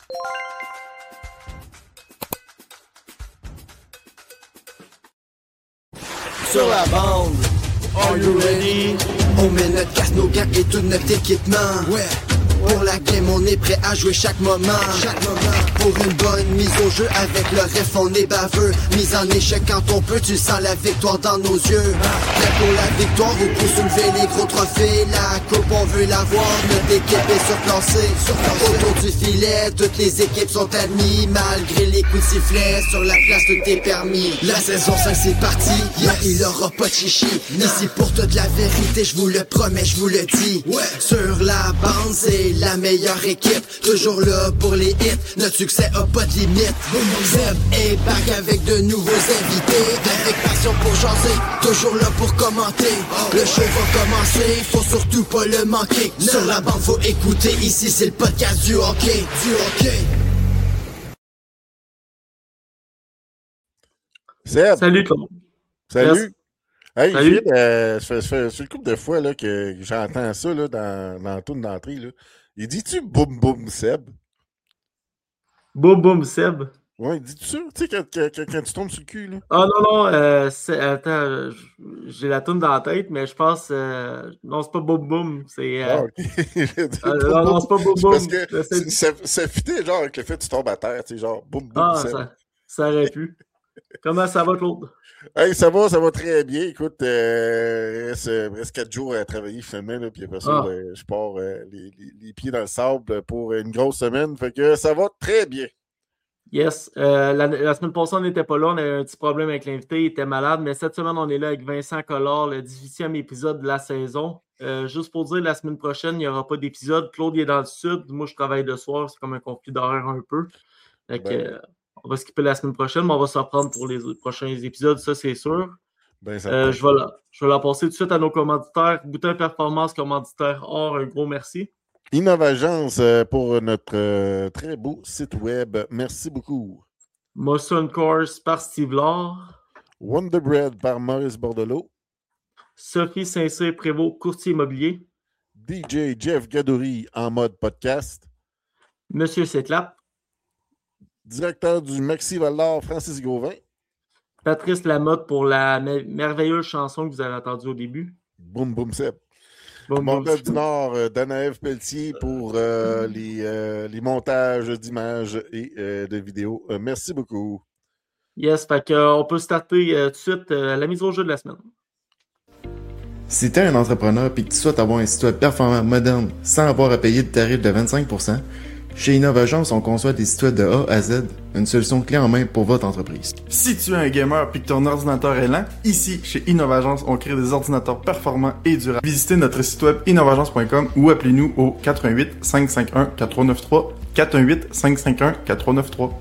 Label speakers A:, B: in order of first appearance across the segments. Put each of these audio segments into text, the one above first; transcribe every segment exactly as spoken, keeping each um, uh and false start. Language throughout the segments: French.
A: Sur la bande, are you ready? On met notre casque, nos gants et tout notre équipement. Ouais. Pour la game, on est prêt à jouer chaque moment. Chaque moment. Pour une bonne mise au jeu, avec le ref, on est baveux. Mise en échec quand on peut, tu sens la victoire dans nos yeux. Prêt pour la victoire ou pour soulever les gros trophées. La coupe, on veut l'avoir, notre équipe est surclassée. Autour du filet, toutes les équipes sont admises. Malgré les coups de sifflet, sur la place, tout est permis. La saison cinq, c'est parti, yeah, il aura pas de chichi. Ici pour toute la vérité, je vous le promets, je vous le dis. Sur la bande, c'est la meilleure équipe, toujours là pour les hits, notre succès a pas de limite. Seb est back avec de nouveaux invités, avec passion pour jaser, toujours là pour commenter. Le show va commencer, faut surtout pas le manquer. Sur la bande faut écouter, ici c'est le podcast du hockey, du hockey.
B: Seb.
C: Salut Claude.
B: Salut.
C: Yes.
B: Hey,
C: Salut.
B: Gilles, euh, ça fait, fait une couple de fois là, que j'entends ça là, dans, dans le tour d'entrée. Là. Il dit-tu boum boum Seb?
C: Boum boum Seb.
B: Ouais, dis-tu ça? Tu sais, quand, quand, quand, quand tu tombes sur le cul, là?
C: Ah non, non, euh, c'est- attends, j'ai la toune dans la tête, mais je pense, euh, non, c'est pas boum boum, c'est... Euh,
B: Ah, ok. J'ai dit,
C: euh,
B: boum,
C: non, non,
B: boum.
C: c'est pas boum
B: C'est
C: boum.
B: parce que
C: C'est-
B: ça, ça fitait genre avec le fait que tu tombes à terre, tu sais, genre boum boum
C: Ah,
B: Seb.
C: ça, ça aurait pu. Comment ça va, Claude?
B: Hey, ça va, ça va très bien. Écoute, euh, il reste, euh, il reste quatre jours à travailler finalement, là, puis après ça,
C: Ah.
B: ben, je pars euh, les, les, les pieds dans le sable pour une grosse semaine. Fait que ça va très bien.
C: Yes. Euh, la, la semaine passée, on n'était pas là. On avait un petit problème avec l'invité. Il était malade. Mais cette semaine, on est là avec Vincent Collard, le dix-huitième épisode de la saison. Euh, juste pour dire, la semaine prochaine, il n'y aura pas d'épisode. Claude il est dans le sud. Moi, je travaille de soir. C'est comme un conflit d'horaire un peu. Fait que,
B: Ben.
C: euh, on va skipper la semaine prochaine, mais on va s'en prendre pour les prochains épisodes. Ça, c'est sûr.
B: Ben, ça
C: Euh,
B: va.
C: je, vais la, je vais la passer tout de suite à nos commanditaires. Boutin Performance, commanditaire or, un gros merci.
B: Innovagence euh, pour notre euh, très beau site web. Merci beaucoup.
C: Motion Course par Steve Lard.
B: Wonder Bread par Maurice Bordelot.
C: Sophie Saint-Cyr-Prévost, courtier immobilier.
B: D J Jeff Gadouri en mode podcast.
C: Monsieur Séclap.
B: Directeur du Maxi Val-d'Or, Francis Gauvin.
C: Patrice Lamotte pour la me- merveilleuse chanson que vous avez entendue au début.
B: Boum Boum Seb.
C: Boum, boum.
B: Montréal du Nord, euh, Danaëv Pelletier pour euh, les, euh, les montages d'images et euh, de vidéos. Euh, merci beaucoup.
C: Yes, fait que, euh, on peut starter euh, tout de suite euh, la mise au jeu de la semaine.
D: Si t'es un entrepreneur et que tu souhaites avoir un site web performant, moderne, sans avoir à payer de tarif de vingt-cinq pour cent, chez Innovagence, on conçoit des sites web de A à Z, une solution clé en main pour votre entreprise.
E: Si tu es un gamer et que ton ordinateur est lent, ici, chez Innovagence, on crée des ordinateurs performants et durables. Visitez notre site web innovagence point com ou appelez-nous au quatre un huit, cinq cinq un, quatre trois neuf trois, quatre un huit, cinq cinq un, quatre trois neuf trois.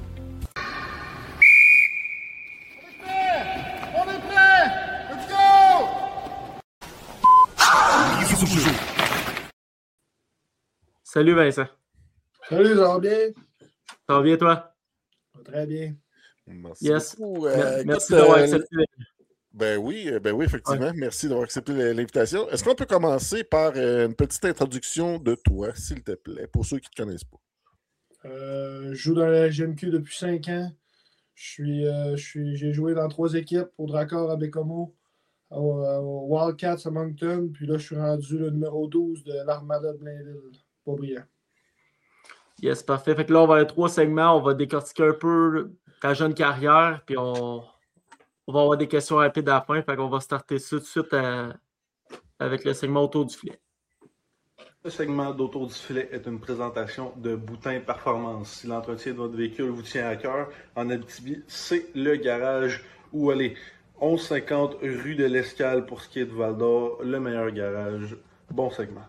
C: Salut Vincent.
F: Salut, ça va bien?
C: Ça va bien toi?
F: Ça va très bien.
B: Merci
C: Yes.
B: beaucoup. Euh,
C: Merci
B: écoute,
C: d'avoir
B: euh,
C: accepté.
B: Ben oui, euh, ben oui, effectivement. Merci d'avoir accepté l'invitation. Est-ce qu'on peut commencer par euh, une petite introduction de toi, s'il te plaît, pour ceux qui ne te connaissent pas?
F: Euh, je joue dans la G M Q depuis cinq ans. Je suis, euh, je suis, j'ai joué dans trois équipes, au Dracor à Bécomo, au, au Wildcats à Moncton, puis là, je suis rendu le numéro douze de l'Armada de Blainville. Pas brillant.
C: Yes, parfait. Fait que là, on va avoir trois segments. On va décortiquer un peu ta jeune carrière, puis on, on va avoir des questions rapides à la fin. Fait qu'on va starter ça tout de suite à- avec le segment autour du filet.
G: Ce segment d'Autour du filet est une présentation de Boutin Performance. Si l'entretien de votre véhicule vous tient à cœur, en Abitibi, c'est le garage où aller. onze cinquante rue de l'Escale pour ce qui est de Val-d'Or, le meilleur garage. Bon segment.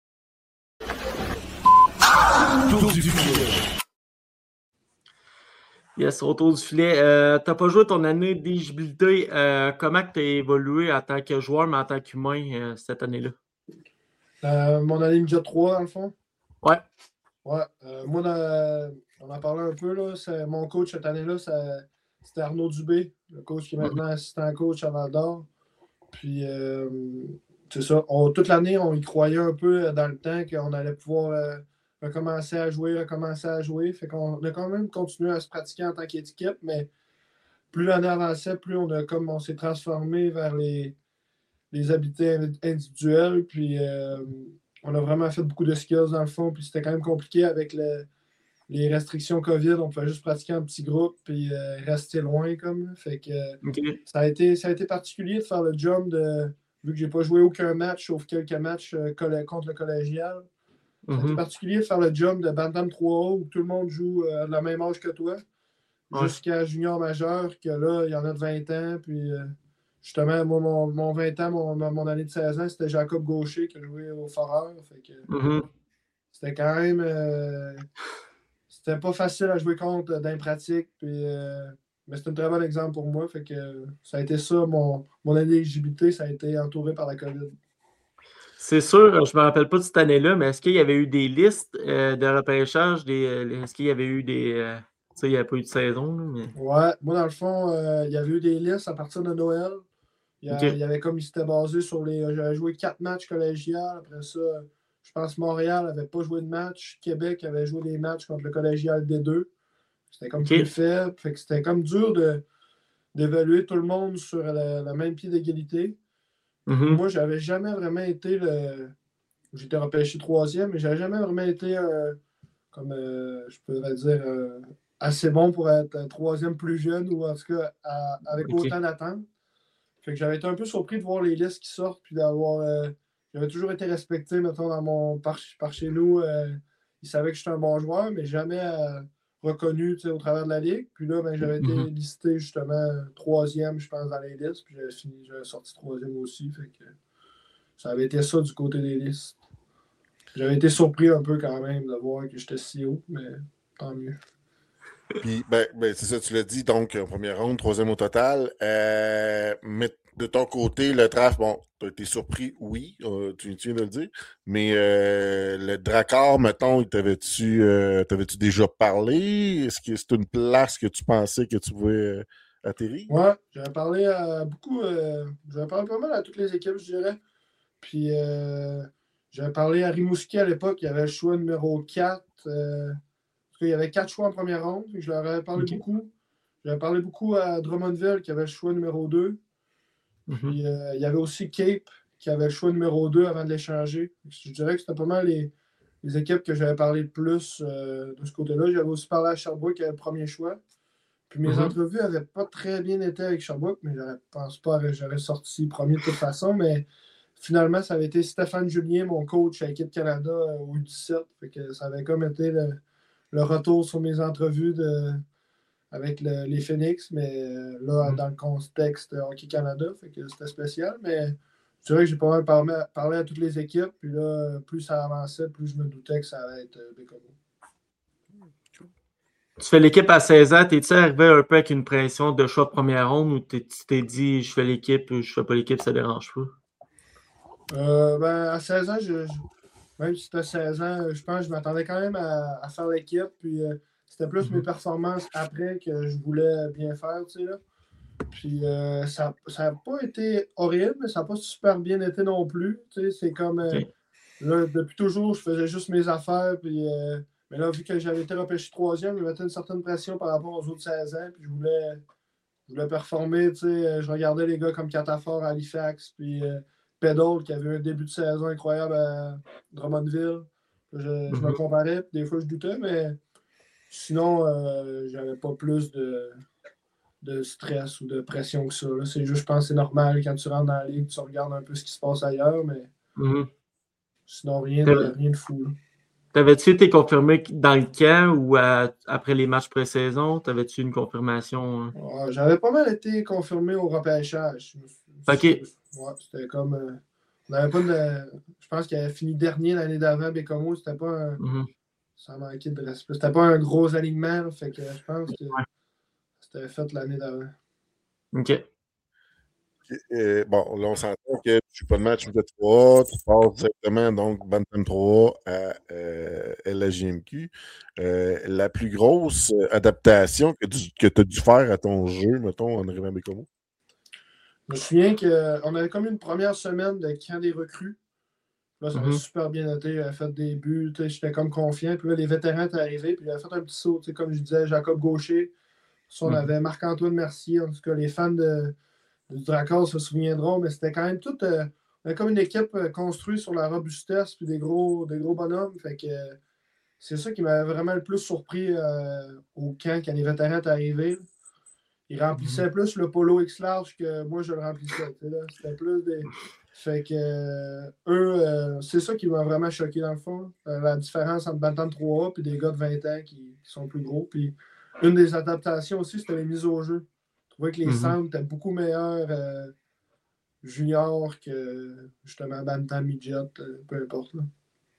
A: Autour du filet.
C: Yes, autour du filet. Euh, tu n'as pas joué ton année d'éligibilité. Euh, comment tu as évolué en tant que joueur, mais en tant qu'humain euh, cette année-là?
F: Euh, mon année Ninja trois, dans le fond.
C: Ouais.
F: Ouais. Euh, moi, dans- on en parlait un peu, là. C'est- mon coach cette année-là, ça- c'était Arnaud Dubé, le coach qui est maintenant assistant coach à Val d'Or. Puis, euh, c'est ça. On- toute l'année, on y croyait un peu euh, dans le temps qu'on allait pouvoir euh, recommencer à jouer, recommencer à jouer. Fait qu'on a quand même continué à se pratiquer en tant qu'équipe, mais plus l'année avançait, plus on a comme on s'est transformé vers les, les habiletés individuelles. Puis euh, on a vraiment fait beaucoup de skills dans le fond. Puis c'était quand même compliqué avec le, les restrictions COVID. On pouvait juste pratiquer en petits groupes puis euh, rester loin comme. Fait que
C: Okay.
F: ça a été, ça a été particulier de faire le jump de. Vu que j'ai pas joué aucun match, sauf quelques matchs euh, coll- contre le collégial. Ça a été
C: Mhm.
F: particulier de faire le jump de Bantam trois A où tout le monde joue euh, de la même âge que toi.
C: Ouais.
F: Jusqu'à junior majeur, que là, il y en a de vingt ans. Puis euh, justement, moi, mon, mon vingt ans, mon, mon année de seize ans, c'était Jacob Gaucher qui a joué au Foreur. Fait que
C: Mhm.
F: c'était quand même. euh, c'était pas facile à jouer contre euh, dans les pratiques. Puis, euh, mais c'est un très bon exemple pour moi. Fait que ça a été ça, mon, mon éligibilité, ça a été entouré par la COVID.
C: C'est sûr, je me rappelle pas de cette année-là, mais est-ce qu'il y avait eu des listes euh, de repêchage? Des, euh, est-ce qu'il y avait eu des. euh, tu sais, il n'y avait pas eu de saison, là, mais.
F: Ouais, moi, dans le fond, euh, il y avait eu des listes à partir de Noël. Il y, a-
C: Ok.
F: il y avait comme il s'était basé sur les. J'avais joué quatre matchs collégiales. Après ça, je pense que Montréal n'avait pas joué de match. Québec avait joué des matchs contre le collégial D deux. C'était comme
C: Ok.
F: plus faible. Fait que c'était comme dur de, d'évaluer tout le monde sur le, le même pied d'égalité.
C: Mhm.
F: Moi, j'avais jamais vraiment été le. J'étais repêché troisième, mais j'avais jamais vraiment été euh, comme euh, je pourrais dire euh, assez bon pour être euh, troisième plus jeune ou en tout cas à- avec
C: Ok.
F: autant d'attentes. Fait que j'avais été un peu surpris de voir les listes qui sortent puis d'avoir. euh, j'avais toujours été respecté, mettons, dans mon par, par chez nous. euh, ils savaient que j'étais un bon joueur, mais jamais euh, reconnu tu sais, au travers de la ligue. Puis là, ben, j'avais été
C: Mhm.
F: listé justement troisième, je pense, dans les listes. Puis j'avais fini, j'avais sorti troisième aussi. Fait que ça avait été ça du côté des listes. J'avais été surpris un peu quand même de voir que j'étais si haut, mais tant mieux.
B: Puis, ben, ben, c'est ça, tu l'as dit, donc, en première ronde, troisième au total. Euh, mais de ton côté, le draft, bon, tu as été surpris, oui, euh, tu, tu viens de le dire, mais euh, le Drakkar, mettons, t'avais-tu euh, t'avais-tu déjà parlé? Est-ce que c'est une place que tu pensais que tu pouvais euh, atterrir?
F: Ouais, j'avais parlé à beaucoup. Euh, j'avais parlé pas mal à toutes les équipes, je dirais. Puis euh, j'avais parlé à Rimouski à l'époque, il y avait le choix numéro quatre. Euh, parce qu'il y avait quatre choix en première ronde. Je leur avais parlé
C: Ok.
F: beaucoup. J'avais parlé beaucoup à Drummondville qui avait le choix numéro deux.
C: Mhm.
F: Puis euh, il y avait aussi Cape qui avait le choix numéro deux avant de l'échanger. Je dirais que c'était pas mal les, les équipes que j'avais parlé le plus euh, de ce côté-là. J'avais aussi parlé à Sherbrooke qui avait le premier choix. Puis mes
C: Mhm.
F: entrevues n'avaient pas très bien été avec Sherbrooke, mais je ne pense pas que j'aurais sorti premier de toute façon. Mais finalement, ça avait été Stéphane Julien, mon coach à l'équipe Canada euh, au U dix-sept. Fait que ça avait comme été le, le retour sur mes entrevues de, avec le- les Phoenix, mais euh, là,
C: Mhm.
F: dans le contexte euh, Hockey Canada, fait que c'était spécial. Mais c'est vrai que j'ai pas mal parlé, parlé à toutes les équipes. Puis là, plus ça avançait, plus je me doutais que ça allait être euh, Bécomo.
C: Tu fais l'équipe à seize ans, t'es-tu arrivé un peu avec une pression de choix de première ronde ou t'es- tu t'es dit je fais l'équipe ou je fais pas l'équipe, ça dérange pas?
F: Euh, ben, à seize ans, je, je- même si c'était seize ans, je pense que je m'attendais quand même à, à faire l'équipe. Puis euh, c'était plus mes
C: Mhm.
F: performances après que je voulais bien faire, tu sais, là. Puis euh, ça n'a pas été horrible, mais ça n'a pas super bien été non plus. Tu sais, c'est comme euh,
C: Ok.
F: là, depuis toujours, je faisais juste mes affaires. Puis, euh, mais là, vu que j'avais été repêché troisième, je mettais une certaine pression par rapport aux autres seize ans. Puis je voulais, je voulais performer. Tu sais, je regardais les gars comme Catafort à Halifax, puis euh, Pedal qui avait un début de saison incroyable à Drummondville. Je, je me
C: Mhm.
F: comparais, puis des fois je doutais, mais sinon, euh, j'avais pas plus de, de stress ou de pression que ça. Là. C'est juste, je pense que c'est normal quand tu rentres dans la ligue, tu regardes un peu ce qui se passe ailleurs, mais
C: Mhm.
F: sinon, rien de,
C: T'avais-
F: rien de fou. Là.
C: T'avais-tu été confirmé dans le camp ou à- après les matchs pré-saison? T'avais-tu une confirmation? hein?
F: Ouais, j'avais pas mal été confirmé au repêchage. Je me suis-
C: Ok.
F: Ouais, c'était comme. euh, on n'avait pas de. Je pense qu'il avait fini dernier l'année d'avant, Bécomo. C'était pas un.
C: Mhm.
F: Ça manquait de respect. C'était pas un gros alignement. Là, fait que je pense que
C: Ouais.
F: c'était fait l'année d'avant.
C: Ok.
B: Euh, bon, là, on s'entend que tu joues pas de match de trois, tu passes directement donc Bantam trois à euh, L H J M Q. Euh, la plus grosse euh, adaptation que tu as dû faire à ton jeu, mettons, en arrivant à Bécomo?
F: Je me souviens qu'on avait comme une première semaine de camp des recrues. Là, ça a
C: Mhm.
F: super bien été. Il a fait des buts. tu sais, J'étais comme confiant. Puis là, les vétérans étaient arrivés. Puis il a fait un petit saut. tu sais, Comme je disais, Jacob Gaucher. Ça, on
C: Mhm.
F: avait Marc-Antoine Mercier. En tout cas, les fans de, du Dracor se souviendront. Mais c'était quand même tout. euh, on avait comme une équipe euh, construite sur la robustesse. Puis des gros, des gros bonhommes. Fait que euh, c'est ça qui m'avait vraiment le plus surpris euh, au camp quand les vétérans étaient arrivés. Ils remplissaient plus le polo X-Large que moi je le remplissais. tu sais, là. C'était plus des. Fait que euh, eux, euh, c'est ça qui m'a vraiment choqué dans le fond. Euh, la différence entre Bantam trois A et des gars de vingt ans qui, qui sont plus gros. Puis une des adaptations aussi, c'était les mises au jeu. Je trouvais que les
C: Mhm.
F: centres étaient beaucoup meilleurs euh, juniors que justement Bantam Midget, euh, peu importe. Là.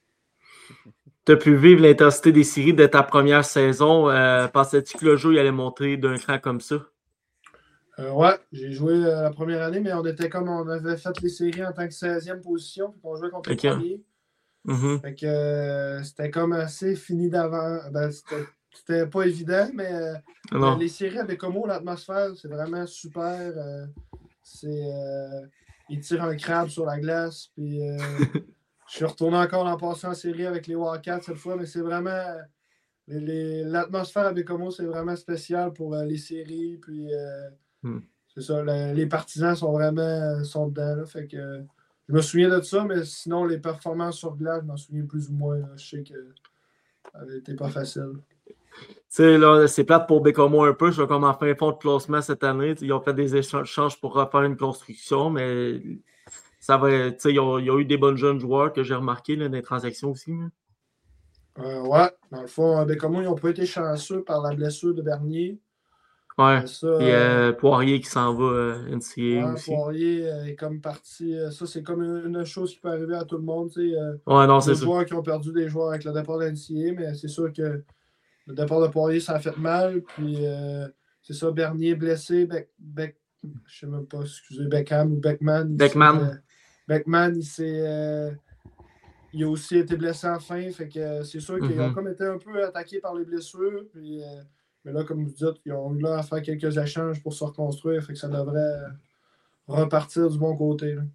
C: Tu as pu vivre l'intensité des séries de ta première saison. Euh, pensais-tu que le jeu il allait monter d'un cran comme ça?
F: Euh, ouais, j'ai joué euh, la première année, mais on était comme on avait fait les séries en tant que seizième position, puis on jouait contre
C: Ok.
F: les premiers.
C: Mhm.
F: Fait que euh, c'était comme assez fini d'avant. Ben, c'était, c'était pas évident, mais euh,
C: Non.
F: les séries avec Como, l'atmosphère, c'est vraiment super. euh, c'est, euh, ils tirent un crabe sur la glace. Puis euh, je suis retourné encore l'an passé en série avec les Wildcats cette fois, mais c'est vraiment. les- les- l'atmosphère avec Como, c'est vraiment spécial pour euh, les séries. Puis euh,
C: Hmm.
F: c'est ça, le- les partisans sont vraiment sont dedans. Là, fait que euh, je me souviens de ça, mais sinon, les performances sur glace, je m'en souviens plus ou moins. là. Je sais que ça avait été pas facile.
C: Tu sais, là, c'est plate pour Bécomo un peu. Je vois comme en fin fond de classement cette année. Ils ont fait des échanges pour refaire une construction, mais ça va. Tu sais, ils ont, ils ont eu des bons jeunes joueurs que j'ai remarqué là, dans les transactions aussi. Là.
F: Euh, ouais, dans le fond, Bécomo, ils n'ont pas été chanceux par la blessure de Bernier.
C: Ouais.
F: Euh, ça,
C: Et
F: euh,
C: euh, Poirier qui s'en va euh, N C A A
F: ouais,
C: aussi.
F: Poirier euh, est comme parti. euh, ça, c'est comme une, une chose qui peut arriver à tout le monde. tu sais, Euh,
C: Ouais, non,
F: il y a
C: c'est
F: des
C: ça.
F: joueurs qui ont perdu des joueurs avec le départ de l'N C A A, mais c'est sûr que le départ de Poirier, ça a fait mal. Puis euh, c'est ça, Bernier blessé, Beck, Beck, je sais même pas, excusez, Beckham ou Beckman. Il s'est,
C: Beckman.
F: euh, Beckman, il s'est. euh, il a aussi été blessé en fin. Fait que euh, c'est sûr qu'ils ont
C: Mhm.
F: comme été un peu attaqués par les blessures. Puis, euh, mais là, comme vous dites, ils ont eu là à faire quelques échanges pour se reconstruire. Fait que ça devrait euh, repartir du bon côté. là.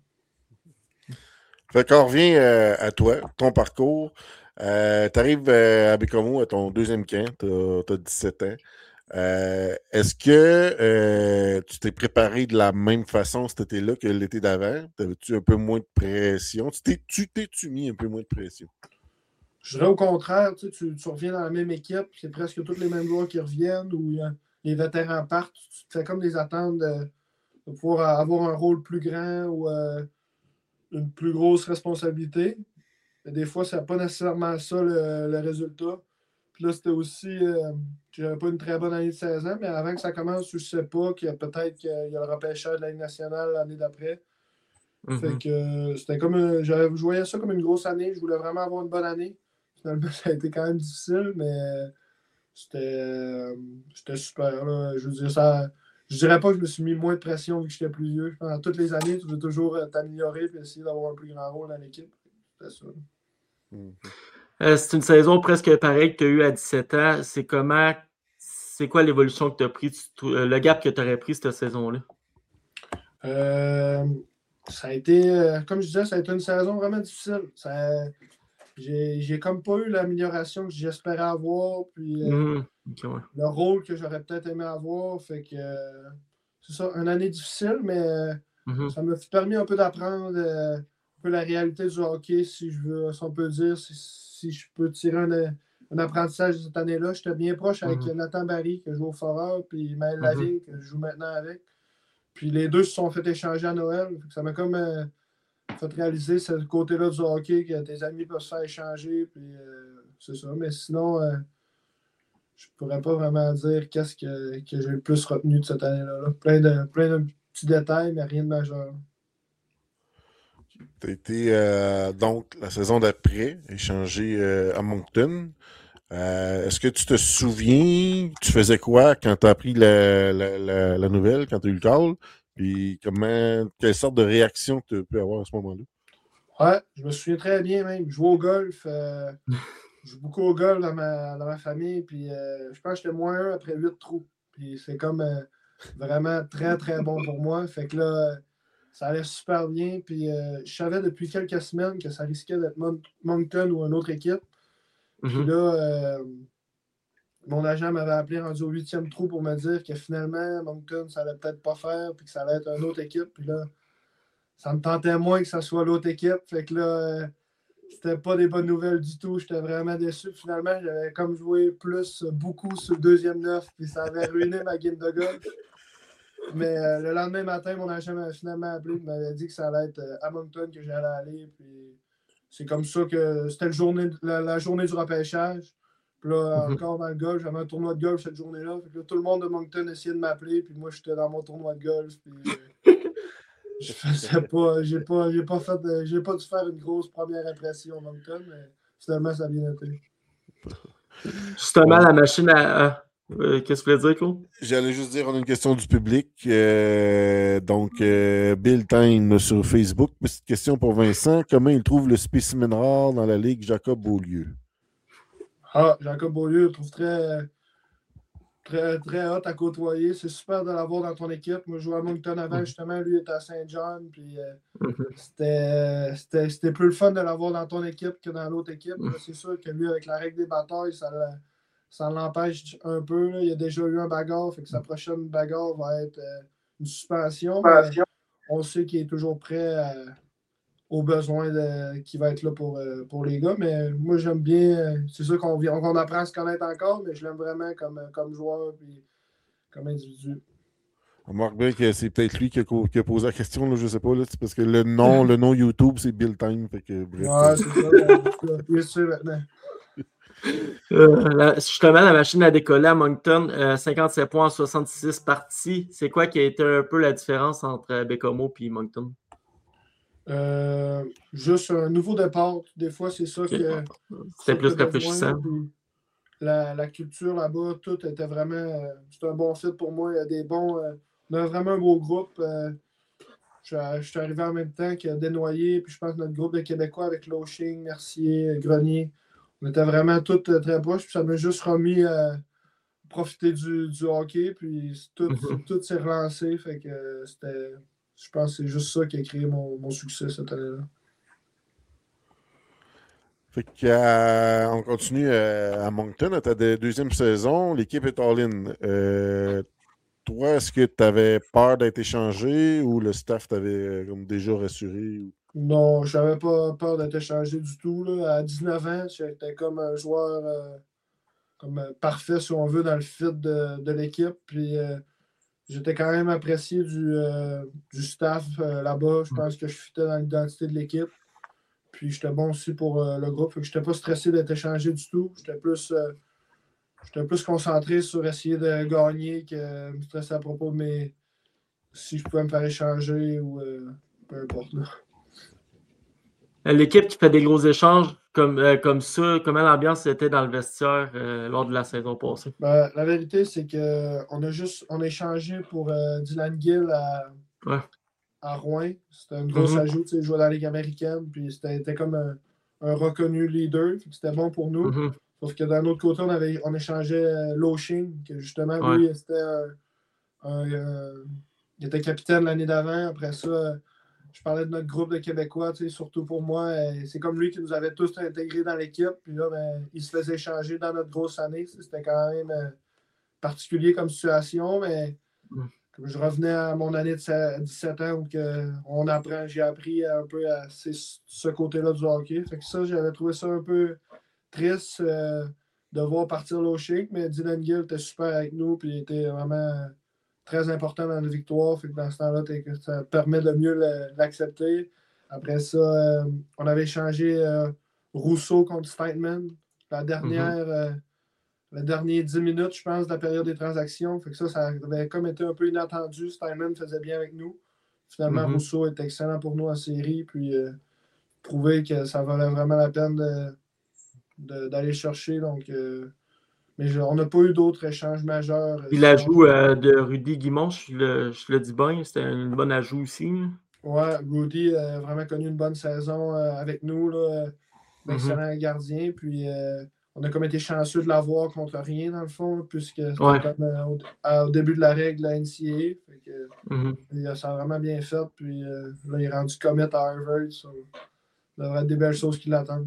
B: Fait qu'on revient euh, à toi, ton parcours. Euh, tu arrives à Bécomo à ton deuxième camp, tu as dix-sept ans. Euh, Est-ce que euh, tu t'es préparé de la même façon cet été-là que l'été d'avant? T'avais-tu un peu moins de pression? Tu t'es- tu t'es-tu mis un peu moins de pression?
F: Je dirais au contraire, tu, sais, tu, tu reviens dans la même équipe, c'est presque tous les mêmes joueurs qui reviennent ou euh, les vétérans partent. Tu te fais comme des attentes de, de pouvoir avoir un rôle plus grand ou euh, une plus grosse responsabilité. Mais des fois, c'est pas nécessairement ça le, le résultat. Puis là, c'était aussi. Euh, j'avais pas une très bonne année de seize ans, mais avant que ça commence, je sais pas qu'il y a peut-être qu'il y a le repêchage de la Ligue nationale l'année d'après. Fait
C: Mhm.
F: que euh, c'était comme. un- j'avais- je voyais ça comme une grosse année. Je voulais vraiment avoir une bonne année. Finalement, ça a été quand même difficile, mais c'était, euh, c'était super. Là. Je veux dire, ça. Je dirais pas que je me suis mis moins de pression vu que j'étais plus vieux. Pendant toutes les années, tu veux toujours euh, t'améliorer et essayer d'avoir un plus grand rôle dans l'équipe. C'était ça.
B: Mhm.
C: Euh, c'est une saison presque pareille que tu as eu à dix-sept ans. C'est comment. C'est quoi l'évolution que tu as pris, tu trou- euh, le gap que tu aurais pris cette saison-là?
F: Euh, ça a été, euh, comme je disais, ça a été une saison vraiment difficile. Ça, j'ai, j'ai comme pas eu l'amélioration que j'espérais avoir, puis euh,
C: Mhm. Ok, ouais.
F: le rôle que j'aurais peut-être aimé avoir. Fait que euh, c'est ça, une année difficile, mais euh,
C: Mhm.
F: ça m'a permis un peu d'apprendre euh, un peu la réalité du hockey, si je veux, si on peut dire, si, si je peux tirer un, un apprentissage de cette année-là. J'étais bien proche avec
C: Mhm.
F: Nathan Barry, que je joue au Foreur, puis Maël
C: Mhm.
F: Lavigne, que je joue maintenant avec. Puis les deux se sont fait échanger à Noël. Fait que ça m'a comme euh, fait réaliser ce côté-là du hockey que tes amis peuvent se faire échanger. Puis euh, c'est ça. Mais sinon, euh, je pourrais pas vraiment dire qu'est-ce que, que j'ai le plus retenu de cette année-là. là. Plein de, plein de petits détails, mais rien de majeur.
B: Tu as été, euh, donc, la saison d'après, échangé euh, à Moncton. Euh, Est-ce que tu te souviens, tu faisais quoi quand tu as appris la, la, la, la nouvelle, quand tu as eu le call? Puis comment, quelle sorte de réaction tu peux avoir à ce moment-là?
F: Ouais, je me souviens très bien même. Je joue au golf. euh, je joue beaucoup au golf dans ma, dans ma famille. Puis euh, je pense que j'étais moins un après huit trous. Puis c'est comme euh, vraiment très, très bon pour moi. Fait que là, ça allait super bien. Puis euh, je savais depuis quelques semaines que ça risquait d'être Mon- Moncton ou une autre équipe. Puis
C: Mhm.
F: là, euh, mon agent m'avait appelé rendu au huitième trou pour me dire que finalement, Moncton, ça allait peut-être pas faire, puis que ça allait être une autre équipe. Puis là, ça me tentait moins que ça soit l'autre équipe. Fait que là, euh, c'était pas des bonnes nouvelles du tout. J'étais vraiment déçu. Finalement, j'avais comme joué plus, beaucoup sur le deuxième neuf, puis ça avait ruiné ma game de golf. Mais euh, le lendemain matin, mon agent m'avait finalement appelé, il m'avait dit que ça allait être euh, à Moncton que j'allais aller. Puis c'est comme ça que c'était le journée, la, la journée du repêchage. Puis là,
C: Mhm.
F: encore dans le golf, j'avais un tournoi de golf cette journée-là. Fait que là, tout le monde de Moncton essayait de m'appeler, puis moi, j'étais dans mon tournoi de golf. Puis, euh, je faisais pas, j'ai pas, j'ai pas fait, de- j'ai pas dû faire une grosse première impression à Moncton, mais finalement, ça a bien été.
C: Justement,
B: Ouais.
C: la machine à. à- euh, Qu'est-ce que tu voulais dire, Claude?
B: J'allais juste dire, on a une question du public. Euh, donc, euh, Bill Time sur Facebook. Petite question pour Vincent. Comment il trouve le spécimen rare dans la Ligue Jacob Beaulieu?
F: Ah, Jacob Beaulieu, je le trouve très, très, très hot à côtoyer. C'est super de l'avoir dans ton équipe. Moi, je jouais à Moncton avant,
C: Mhm.
F: justement. Lui était à Saint-John. Puis euh,
C: Mhm.
F: c'était, c'était, c'était plus le fun de l'avoir dans ton équipe que dans l'autre équipe.
C: Mhm.
F: Là, c'est sûr que lui, avec la règle des batailles, ça, l'a- ça l'empêche un peu. Là. Il a déjà eu un bagarre, fait que sa prochaine bagarre va être euh, une suspension. Mais on sait qu'il est toujours prêt à- aux besoins de, qui va être là pour, euh, pour les gars. Mais moi, j'aime bien. euh, C'est sûr qu'on, vient- qu'on apprend à se connaître encore, mais je l'aime vraiment comme, comme joueur et comme individu.
B: On remarque bien que c'est peut-être lui qui a, co- qui a posé la question, là, je sais pas, là, c'est parce que le nom, le nom YouTube, c'est Bill Time. Fait que, bref,
F: Ouais,
B: euh,
F: c'est ça. Ben, il est sûr maintenant.
C: Euh, la- justement, la machine a décollé à Moncton, euh, cinquante-sept points en soixante-six parties. C'est quoi qui a été un peu la différence entre euh, Bécomo et Moncton?
F: Euh, juste un nouveau départ. Des fois, c'est ça
C: Ok.
F: que
C: C'était
F: ça
C: plus
F: que t'as
C: rafraîchissant.
F: besoin. Puis La, la culture là-bas, tout était vraiment. euh, C'était un bon fit pour moi. Il y a des bons. euh, on a vraiment un beau groupe. euh, je, suis- je suis arrivé en même temps que Desnoyers, puis je pense que notre groupe de Québécois avec Loching, Mercier, Grenier. On était vraiment tous euh, très proches. Puis ça m'a juste remis à profiter du, du hockey. Puis tout,
C: Mhm.
F: tout s'est relancé. Fait que euh, c'était. Je pense que c'est juste ça qui a créé mon, mon succès cette année-là.
B: fait que, euh, on continue euh, à Moncton, à ta de- deuxième saison. L'équipe est all-in. Euh, toi, est-ce que tu avais peur d'être échangé ou le staff t'avait euh, comme déjà rassuré? ou-
F: Non, je n'avais pas peur d'être échangé du tout. Là. À dix-neuf ans, j'étais comme un joueur euh, comme, euh, parfait, si on veut, dans le fit de, de l'équipe. Puis euh, j'étais quand même apprécié du, euh, du staff euh, là-bas. Je pense que je fitais dans l'identité de l'équipe. Puis j'étais bon aussi pour euh, le groupe. Je n'étais pas stressé d'être échangé du tout. J'étais plus, euh, j'étais plus concentré sur essayer de gagner que me stresser à propos de mes. Si je pouvais me faire échanger ou euh, peu importe. Là.
C: Euh, L'équipe qui fait des gros échanges comme, euh, comme ça, comment l'ambiance était dans le vestiaire euh, lors de la saison passée?
F: Ben, la vérité, c'est qu'on a juste on a échangé pour euh, Dylan Gill à,
C: Ouais.
F: à Rouen. C'était une grosse
C: Mhm.
F: ajout. Il jouait dans la Ligue américaine. Puis c'était c'était comme un, un reconnu leader. Fait que C'était bon pour nous.
C: Mhm.
F: Sauf que d'un autre côté, on, avait, on échangeait euh, Loching, que justement,
C: Ouais.
F: lui, c'était un, un, euh, il était capitaine l'année d'avant. Après ça, euh, je parlais de notre groupe de Québécois, tu sais, surtout pour moi. euh, c'est comme lui qui nous avait tous intégrés dans l'équipe. Puis là, ben, il se faisait échanger dans notre grosse année. C'était quand même euh, particulier comme situation, mais
C: Mm.
F: comme je revenais à mon année de dix-sept ans où que on apprend, j'ai appris un peu à c'est ce côté-là du hockey. Fait que ça, j'avais trouvé ça un peu triste euh, de voir partir Loching, mais Dylan Gill était super avec nous, puis il était vraiment très important dans la victoire. Fait que dans ce temps-là, ça permet de mieux le- l'accepter. Après ça, euh, on avait échangé euh, Rousseau contre Steinman. La dernière, euh, les derniers dix minutes, je pense, de la période des transactions. Fait que ça, ça avait comme été un peu inattendu. Steinman faisait bien avec nous. Finalement,
C: Mhm.
F: Rousseau est excellent pour nous en série. Puis euh, prouver que ça valait vraiment la peine de, de- d'aller chercher. Donc, euh, mais je- on n'a pas eu d'autres échanges majeurs. euh,
C: Puis
F: sinon,
C: l'ajout euh, de Rudy Guimont, je le, je le dis bien, c'était une bonne ajout aussi. Là.
F: ouais, Rudy a vraiment connu une bonne saison euh, avec nous. Là,
C: Mhm.
F: d'excellent gardien. Puis euh, on a comme été chanceux de l'avoir contre rien, dans le fond, puisque c'était
C: Ouais.
F: comme euh, au, à- au début de la règle de la N C A A. Fait que,
C: Mhm.
F: et, euh, ça a vraiment bien fait. Puis euh, là, il est rendu commit à Harvard. Ça devrait être des belles choses qui l'attendent.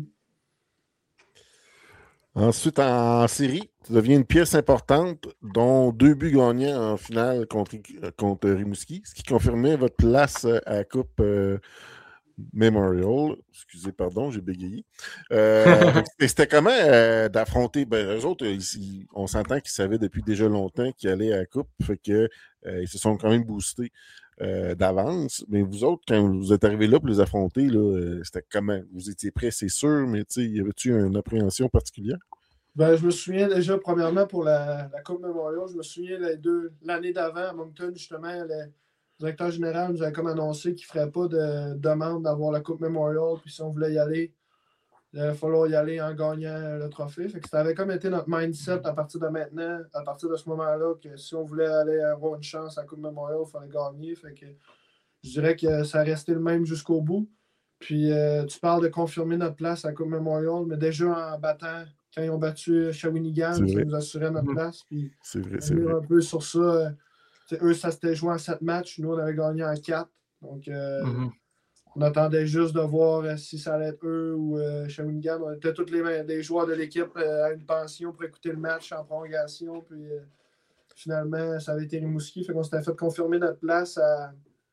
B: Ensuite, en série, tu deviens une pièce importante, dont deux buts gagnants en finale contre, contre Rimouski, ce qui confirmait votre place à la Coupe euh, Memorial. Excusez, pardon, j'ai bégayé. Euh, et c'était comment euh, d'affronter? Ben, eux autres, ils, on s'entend qu'ils savaient depuis déjà longtemps qu'ils allaient à la Coupe, fait que euh, ils se sont quand même boostés euh, d'avance. Mais vous autres, quand vous êtes arrivés là pour les affronter, là, euh, c'était comment? Vous étiez prêts, c'est sûr, mais y avait-tu une appréhension particulière?
F: Ben, je me souviens déjà, premièrement, pour la, la Coupe Memorial, je me souviens les deux, l'année d'avant à Moncton, justement, le directeur général nous avait comme annoncé qu'il ne ferait pas de demande d'avoir la Coupe Memorial. Puis si on voulait y aller, il allait falloir y aller en gagnant le trophée. Fait que ça avait comme été notre mindset à partir de maintenant, à partir de ce moment-là, que si on voulait aller avoir une chance à la Coupe Memorial, il fallait gagner. Fait que je dirais que ça a resté le même jusqu'au bout. Puis euh, tu parles de confirmer notre place à la Coupe Memorial, mais déjà en battant, quand ils ont battu Shawinigan, ça nous assurait notre place. Puis
B: c'est vrai,
F: c'est vrai. Un peu sur ça. Euh, eux, ça s'était joué en sept matchs. Nous, on avait gagné en quatre. Donc, euh, mm-hmm. on attendait juste de voir euh, si ça allait être eux ou euh, Shawinigan. On était tous les, les joueurs de l'équipe euh, à une pension pour écouter le match en prolongation. Puis euh, finalement, ça avait été Rimouski. Fait qu'on s'était fait confirmer notre place à,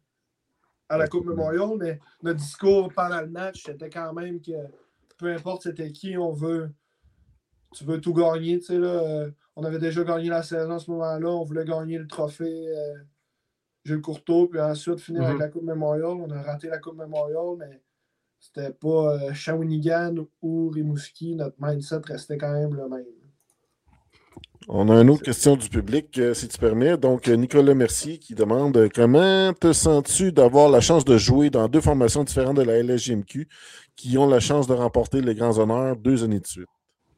F: à la Coupe Memorial. Mais notre discours pendant le match, c'était quand même que peu importe c'était qui, on veut. Tu veux tout gagner, tu sais, là. Euh, on avait déjà gagné la saison à ce moment-là. On voulait gagner le trophée euh, Jules Courteau, puis ensuite finir mm-hmm. avec la Coupe Memorial. On a raté la Coupe Memorial, mais c'était pas euh, Shawinigan ou Rimouski. Notre mindset restait quand même le même.
B: On a une autre question du public, euh, si tu permets. Donc, Nicolas Mercier qui demande euh, comment te sens-tu d'avoir la chance de jouer dans deux formations différentes de la L S J M Q qui ont la chance de remporter les grands honneurs deux années de suite?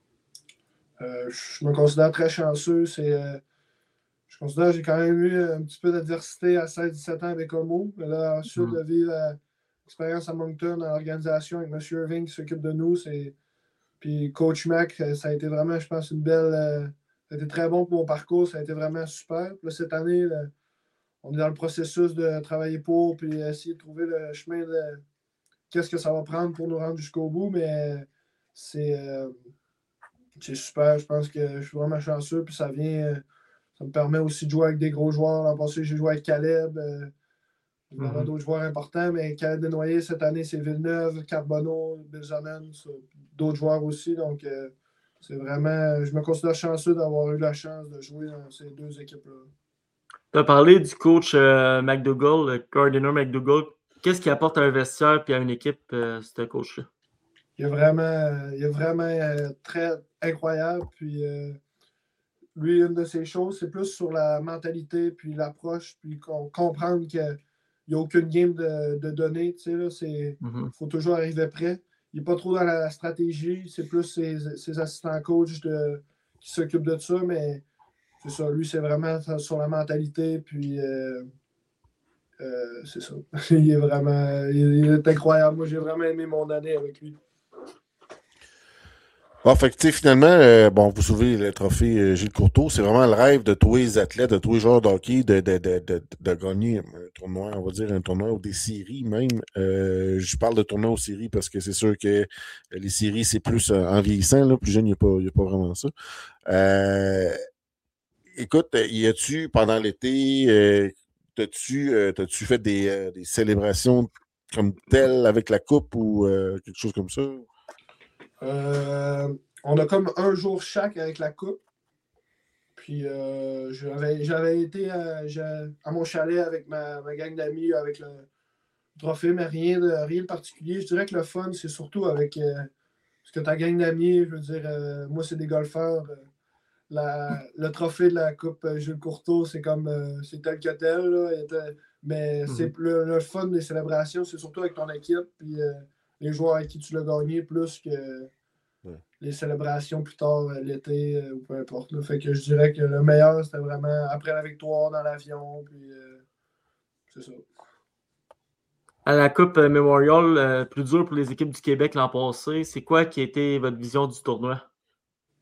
F: Euh, je me considère très chanceux. C'est, euh, je considère que j'ai quand même eu un petit peu d'adversité à seize dix-sept ans avec Homo. Mais là, ensuite, mm. de vivre l'expérience à Moncton en organisation avec M. Irving qui s'occupe de nous. C'est... Puis Coach Mac, ça a été vraiment, je pense, une belle. Euh, ça a été très bon pour mon parcours. Ça a été vraiment super. Puis là, cette année, là, on est dans le processus de travailler pour puis essayer de trouver le chemin de qu'est-ce que ça va prendre pour nous rendre jusqu'au bout. Mais c'est. Euh, C'est super, je pense que je suis vraiment chanceux, puis ça vient, ça me permet aussi de jouer avec des gros joueurs. L'an passé, j'ai joué avec Caleb, euh, il y a mm-hmm. d'autres joueurs importants, mais Caleb Desnoyers, cette année, c'est Villeneuve, Carbonneau, Bilzonen, d'autres joueurs aussi, donc euh, c'est vraiment, je me considère chanceux d'avoir eu la chance de jouer dans ces deux équipes-là.
C: Tu as parlé du coach euh, McDougall, le coordinateur McDougall. Qu'est-ce qui apporte à un vestiaire et à une équipe, euh, ce coach-là?
F: Il est vraiment, il est vraiment euh, très incroyable. Puis euh, lui, une de ses choses, c'est plus sur la mentalité, puis l'approche, puis qu'on, comprendre qu'il n'y a aucune game de, de données. Tu sais, là, c'est, mm-hmm. faut toujours arriver prêt. Il n'est pas trop dans la stratégie, c'est plus ses, ses assistants coach de, qui s'occupent de ça, mais c'est ça. Lui, c'est vraiment sur la mentalité, puis euh, euh, c'est ça. il est vraiment, il, il est incroyable. Moi, j'ai vraiment aimé mon année avec lui.
B: Ah, fait que, tu sais, finalement, euh, bon, vous soulevez le trophée euh, Gilles Courteau, c'est vraiment le rêve de tous les athlètes, de tous les joueurs de hockey, de, de, de, de, de gagner un tournoi, on va dire un tournoi ou des séries même. Euh, je parle de tournoi aux séries parce que c'est sûr que les séries, c'est plus euh, en vieillissant, là, plus jeune, il n'y a, a pas vraiment ça. Euh, écoute, y a-tu, pendant l'été, euh, t'as-tu, euh, t'as-tu fait des, euh, des célébrations comme telles avec la coupe ou euh, quelque chose comme ça?
F: Euh, on a comme un jour chaque avec la coupe. Puis euh, j'avais, j'avais été à, à mon chalet avec ma, ma gang d'amis avec le trophée, mais rien de, rien de particulier. Je dirais que le fun, c'est surtout avec euh, parce que ta gang d'amis, je veux dire, euh, moi c'est des golfeurs. Euh, la, le trophée de la Coupe Jules Courteau, c'est comme euh, c'est tel que tel. Là, était, mais mm-hmm. c'est le, le fun des célébrations, c'est surtout avec ton équipe. Puis euh, les joueurs avec qui tu l'as gagné plus que ouais. les célébrations plus tard l'été euh, ou peu importe. Là. Fait que je dirais que le meilleur, c'était vraiment après la victoire dans l'avion. Puis euh, c'est ça.
C: À la Coupe Memorial, euh, plus dur pour les équipes du Québec l'an passé, c'est quoi qui a été votre vision du tournoi?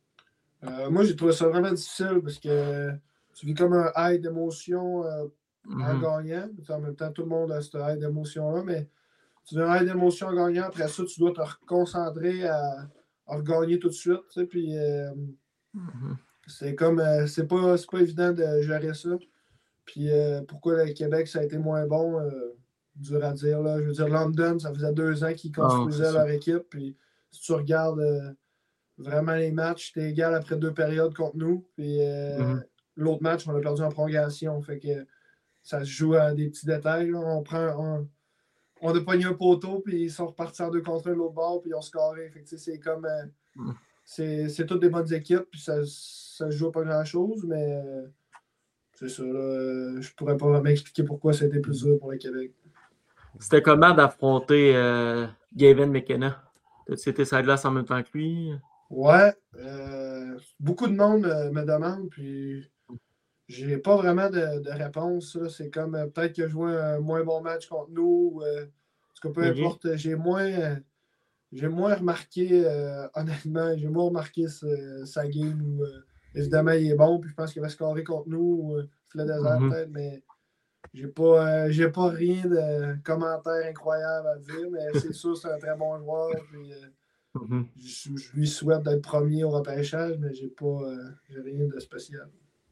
F: Euh, moi, j'ai trouvé ça vraiment difficile parce que tu vis comme un high d'émotion euh, en
C: Mhm.
F: gagnant. En même temps, tout le monde a ce high d'émotion-là, mais tu vis un high d'émotion en gagnant. Après ça, tu dois te reconcentrer à, à regagner tout de suite. Tu sais, puis euh,
C: Mhm.
F: c'est comme, euh, c'est pas, c'est pas évident de gérer ça. Puis euh, pourquoi le Québec, ça a été moins bon, euh, dur à dire. Là. Je veux dire, London, ça faisait deux ans qu'ils
C: Ah, c'est
F: construisaient
C: ça.
F: leur équipe. Puis si tu regardes euh, vraiment les matchs, c'était égal après deux périodes contre nous. Puis euh,
C: Mhm.
F: l'autre match, on a perdu en prolongation. Fait que ça se joue à des petits détails. Là. On prend. On, on a pogné un poteau, puis ils sont repartis en deux contre un de l'autre bord, puis ils ont scoré. Fait que tu sais, c'est comme. euh,
C: Mhm.
F: c'est, c'est toutes des bonnes équipes, puis ça, ça se joue à pas grand-chose, mais euh, c'est ça. Là, euh, je pourrais pas vraiment expliquer pourquoi ça a été plus dur pour le Québec.
C: C'était comment d'affronter euh, Gavin McKenna? T'as-tu été sur la glace en même temps que lui?
F: Ouais, euh, beaucoup de monde euh, me demande, puis j'ai pas vraiment de, de réponse. Là. C'est comme euh, peut-être que je joue un moins bon match contre nous. Ou, euh, en tout cas, peu
C: Ok.
F: importe, j'ai moins, euh, j'ai moins remarqué, euh, honnêtement, j'ai moins remarqué ce- sa game. Où, euh, évidemment, il est bon, puis je pense qu'il va scorer contre nous, ou euh, filet désert
C: Mhm.
F: peut-être, mais j'ai pas, euh, j'ai pas rien de commentaire incroyable à dire, mais c'est sûr c'est un très bon joueur. Puis, euh,
C: Mhm.
F: je, je lui souhaite d'être premier au repêchage, mais j'ai pas euh, j'ai rien de spécial.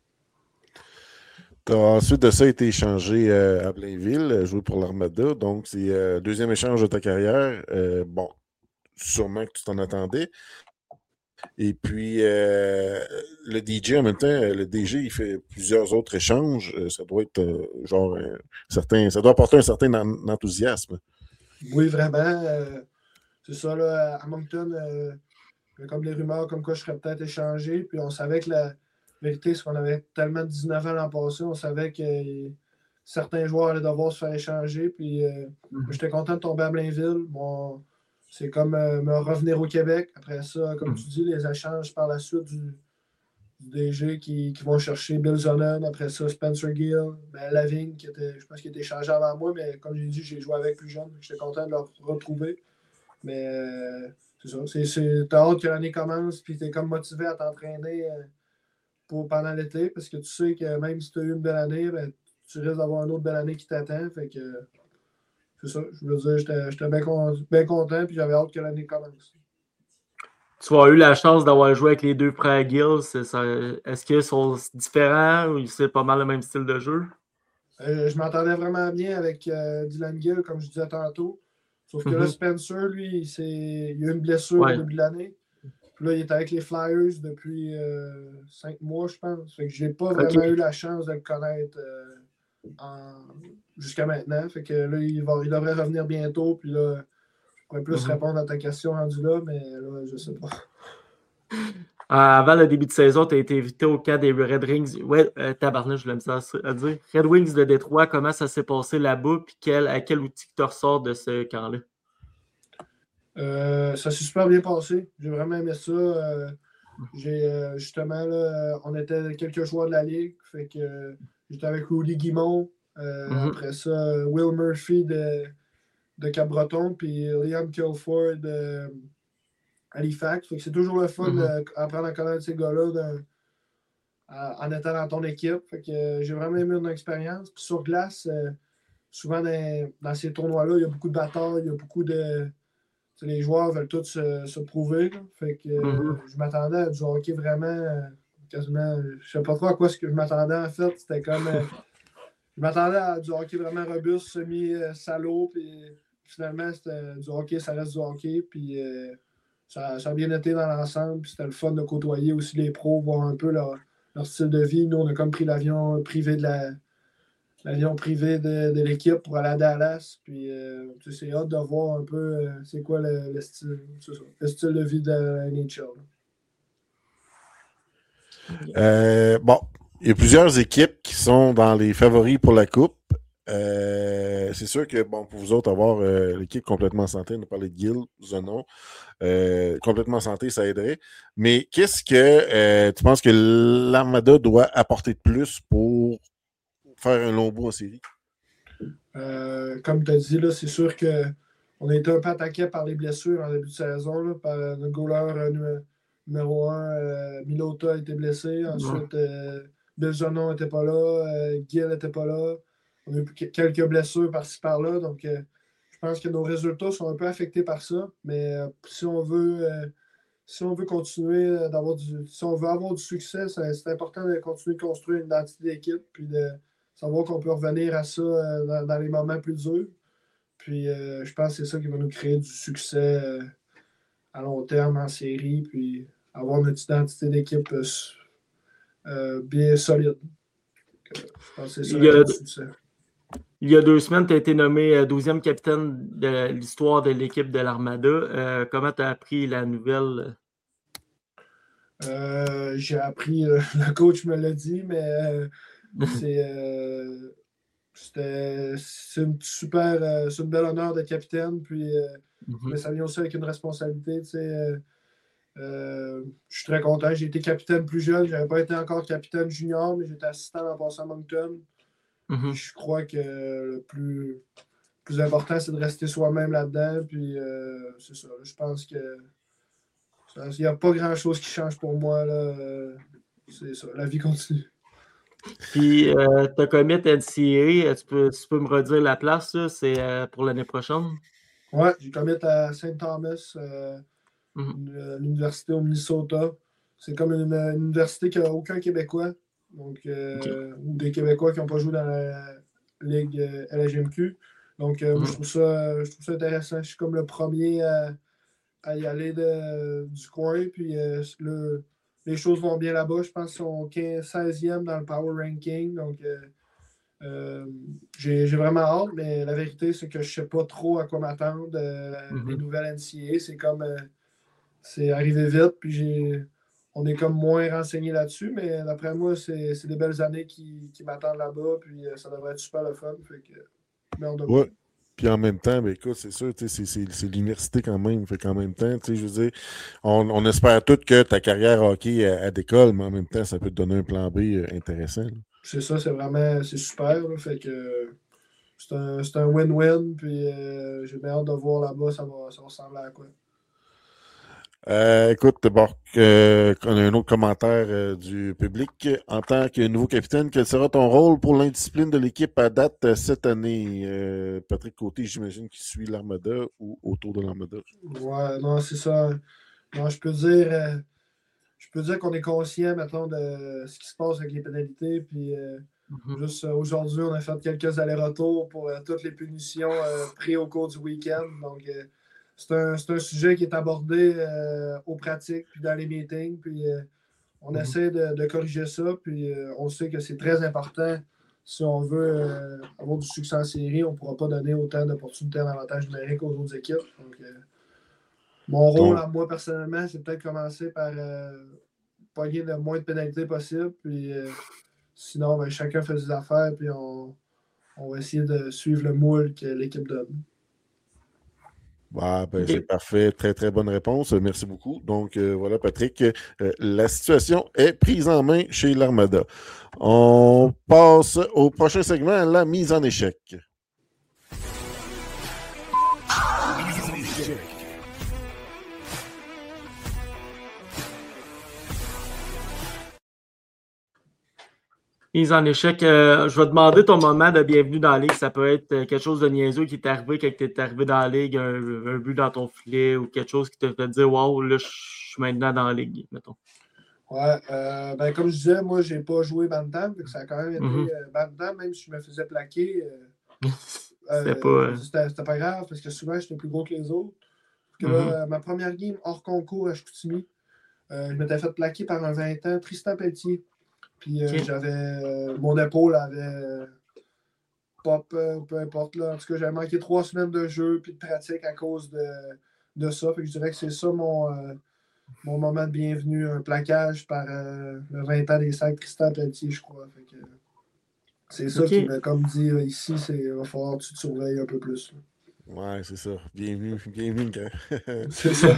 B: Tu as ensuite de ça été échangé euh, à Blainville, euh, joué pour l'Armada. Donc, c'est le euh, deuxième échange de ta carrière. Euh, bon, sûrement que tu t'en attendais. Et puis, euh, le D J, en même temps, euh, le D G, il fait plusieurs autres échanges. Euh, ça doit être euh, genre un certain. Ça doit apporter un certain en- enthousiasme.
F: Oui, vraiment. euh, c'est ça, là, à Moncton, euh, il y a comme des rumeurs comme quoi je serais peut-être échangé. Puis on savait que la vérité, c'est qu'on avait tellement dix-neuf ans l'an passé, on savait que euh, certains joueurs allaient devoir se faire échanger. Puis euh,
C: Mhm.
F: j'étais content de tomber à Blainville. Bon, c'est comme euh, me revenir au Québec. Après ça, comme
C: Mhm.
F: tu dis, les échanges par la suite du, du D G qui, qui vont chercher Bill Zonen. Après ça, Spencer Gill, ben, Lavigne, qui était, je pense qu'il était échangé avant moi, mais comme j'ai dit, j'ai joué avec plus jeune. J'étais content de le retrouver. Mais euh, c'est ça. C'est, c'est, t'as hâte que l'année commence, puis t'es comme motivé à t'entraîner euh, pour, pendant l'été, parce que tu sais que même si tu as eu une belle année, ben, tu risques d'avoir une autre belle année qui t'attend. Fait que c'est ça. Je veux dire, j'étais, j'étais bien, con, bien content, puis j'avais hâte que l'année commence.
C: Tu as eu la chance d'avoir joué avec les deux frères Gill. C'est ça- Est-ce qu'ils sont différents ou c'est pas mal le même style de jeu?
F: Euh, je m'entendais vraiment bien avec euh, Dylan Gill, comme je disais tantôt. Sauf que là,
C: Mhm.
F: Spencer, lui, il, s'est- il a eu une blessure
C: Ouais.
F: au début de l'année. Puis là, il est avec les Flyers depuis euh, cinq mois, je pense. Fait que j'ai pas vraiment
C: Ok.
F: eu la chance de le connaître euh, en- jusqu'à maintenant. Fait que là, il, va, il devrait revenir bientôt. Puis là, je pourrais plus
C: Mhm.
F: répondre à ta question rendu là, mais là, je sais pas.
C: Avant le début de saison, tu as été invité au camp des Red Wings. Ouais, euh, tabarnak, je l'aime ça à dire. Red Wings de Détroit, comment ça s'est passé là-bas? Puis quel, à quel outil tu ressors de ce camp-là?
F: Euh, ça s'est super bien passé. J'ai vraiment aimé ça. Euh, j'ai euh, justement, là, on était quelques joueurs de la Ligue. Fait que euh, j'étais avec Rudy Guimont. Euh,
C: Mhm.
F: Après ça, Will Murphy de, de Cap-Breton. Puis Liam Kilford de Halifax. Fait que c'est toujours le fun
C: Mhm.
F: d'apprendre à connaître ces gars-là de- à- en étant dans ton équipe. Fait que euh, j'ai vraiment aimé mon expérience. Puis sur glace, euh, souvent dans, dans ces tournois-là, il y a beaucoup de batailles, il y a beaucoup de. Tu sais, les joueurs veulent tous se, se prouver. Là. Fait que euh,
C: Mhm.
F: je m'attendais à du hockey vraiment euh, quasiment. Je sais pas trop à quoi ce que je m'attendais en fait. C'était comme. euh, je m'attendais à du hockey vraiment robuste, semi-salaud. Puis finalement, c'était du hockey, ça reste du hockey. Puis euh, ça, ça a bien été dans l'ensemble. Puis c'était le fun de côtoyer aussi les pros, voir un peu leur, leur style de vie. Nous, on a comme pris l'avion privé de la. L'avion privé de, de l'équipe pour aller à Dallas. Puis euh, tu sais, c'est hâte de voir un peu euh, c'est quoi le, le style, c'est ça, le style de vie de la N H L.
B: Euh, bon, il y a plusieurs équipes qui sont dans les favoris pour la Coupe. Euh, c'est sûr que, bon, pour vous autres, avoir euh, l'équipe complètement santé, on a parlé de Gill, Zonon, euh, complètement santé, ça aiderait. Mais qu'est-ce que euh, tu penses que l'Armada doit apporter de plus pour faire un long bout en série?
F: Euh, comme tu as dit, là, c'est sûr qu'on a été un peu attaqué par les blessures en début de saison, là, par notre goaler euh, numéro un, euh, Milota a été blessé. Ensuite, euh, Bill Jonon n'était pas là. Euh, Gill n'était pas là. On a eu quelques blessures par-ci par-là. Donc, euh, je pense que nos résultats sont un peu affectés par ça. Mais euh, si on veut euh, si on veut continuer d'avoir du. Si on veut avoir du succès, c'est, c'est important de continuer de construire une identité d'équipe. Puis de savoir qu'on peut revenir à ça euh, dans, dans les moments plus durs. Puis euh, je pense que c'est ça qui va nous créer du succès euh, à long terme en série. Puis avoir notre identité d'équipe euh, euh, bien solide. Donc, euh, je pense que c'est ça
C: il y, a,
F: le succès.
C: Il y a deux semaines, tu as été nommé douzième capitaine de l'histoire de l'équipe de l'Armada. Euh, comment tu as appris la nouvelle?
F: Euh, j'ai appris, euh, le coach me l'a dit, mais euh, c'est, euh, c'était, c'est une super, euh, c'est une belle honneur d'être capitaine, puis, euh, mm-hmm. mais ça vient aussi avec une responsabilité, tu sais. Euh, euh, je suis très content. J'ai été capitaine plus jeune, je n'avais pas été encore capitaine junior, mais j'étais assistant en passant à Moncton. Mm-hmm. Je crois que le plus, plus important, c'est de rester soi-même là-dedans, puis euh, c'est ça. Je pense que il n'y a pas grand-chose qui change pour moi. Là. C'est ça, la vie continue.
C: Puis, euh, tu as commit N C A A, tu peux, tu peux me redire la place, là, c'est euh, pour l'année prochaine?
F: Oui, j'ai commit à Saint Thomas, euh, mm-hmm. l'université au Minnesota. C'est comme une, une université qui n'a aucun Québécois, donc, euh, okay. ou des Québécois qui n'ont pas joué dans la Ligue euh, L G M Q. Donc, euh, mm-hmm. je, trouve ça, je trouve ça intéressant. Je suis comme le premier à à y aller de, du coin. Puis euh, le, les choses vont bien là-bas. Je pense qu'ils sont seizième dans le Power Ranking. Donc, euh, euh, j'ai, j'ai vraiment hâte, mais la vérité, c'est que je ne sais pas trop à quoi m'attendre. Euh, mm-hmm. Les nouvelles N C A A, c'est comme... Euh, c'est arrivé vite, puis j'ai, on est comme moins renseigné là-dessus, mais d'après moi, c'est, c'est des belles années qui, qui m'attendent là-bas, puis euh, ça devrait être super le fun. Fait que, merde de
B: ouais. Puis en même temps, ben écoute, c'est sûr, c'est, c'est, c'est l'université quand même. Fait qu'en même temps, je veux dire, on, on espère tous que ta carrière hockey elle, elle décolle, mais en même temps, ça peut te donner un plan B intéressant. Là.
F: C'est ça, c'est vraiment c'est super. Là, fait que c'est un, c'est un win-win. Puis euh, j'ai bien hâte de voir là-bas, ça va, ça va ressembler à quoi.
B: Euh, écoute, bon, euh, on a un autre commentaire euh, du public. En tant que nouveau capitaine, quel sera ton rôle pour l'indiscipline de l'équipe à date euh, cette année? Euh, Patrick Côté, j'imagine qu'il suit l'Armada ou autour de l'Armada.
F: Ouais, non, c'est ça. Non, je peux dire, euh, je peux dire qu'on est conscient, maintenant de ce qui se passe avec les pénalités. Puis euh, mm-hmm. juste euh, aujourd'hui, on a fait quelques allers-retours pour euh, toutes les punitions euh, prises au cours du week-end. Donc, euh, C'est un, c'est un sujet qui est abordé euh, aux pratiques puis dans les meetings. Puis euh, on mm-hmm. essaie de, de corriger ça. Puis euh, on sait que c'est très important si on veut euh, avoir du succès en série. On ne pourra pas donner autant d'opportunités en avantage numérique aux autres équipes. Donc, euh, mon rôle, à moi personnellement, c'est peut-être commencer par euh, pogner le moins de pénalités possible. Puis euh, sinon, ben, chacun fait ses affaires. Puis on, on va essayer de suivre le moule que l'équipe donne.
B: Ah, ben, c'est parfait. Très, très bonne réponse. Merci beaucoup. Donc, euh, voilà, Patrick. Euh, la situation est prise en main chez l'Armada. On passe au prochain segment, la mise en échec. Mise en échec.
C: Mise en échec. Euh, je vais demander ton moment de bienvenue dans la Ligue. Ça peut être quelque chose de niaiseux qui t'est arrivé quand tu es arrivé dans la Ligue, un, un but dans ton filet ou quelque chose qui te fait dire « Wow, là, je suis maintenant dans la Ligue. » mettons.
F: Ouais, euh, ben, comme je disais, moi, j'ai pas joué Bantam, donc ça a quand même été mm-hmm. euh, Bantam, même si je me faisais plaquer. Euh,
C: c'était,
F: euh,
C: pas,
F: c'était, c'était pas grave parce que souvent, j'étais plus gros que les autres. Que, mm-hmm. là, ma première game hors concours à Chicoutimi, euh, je m'étais fait plaquer par un vingt ans, Tristan Pelletier. Puis euh, okay. j'avais. Euh, mon épaule avait euh, pop, euh, peu importe. Là. En tout cas, j'avais manqué trois semaines de jeu puis de pratique à cause de, de ça. Fait que je dirais que c'est ça mon, euh, mon moment de bienvenue. Un plaquage par euh, le vingt ans des sacs Tristan Pelletier, je crois. Fait que, c'est ça okay. qui m'a comme dit euh, ici, il va falloir que tu te surveilles un peu plus. Là.
B: Ouais, c'est ça. Bienvenue, bienvenue, gars.
F: C'est ça.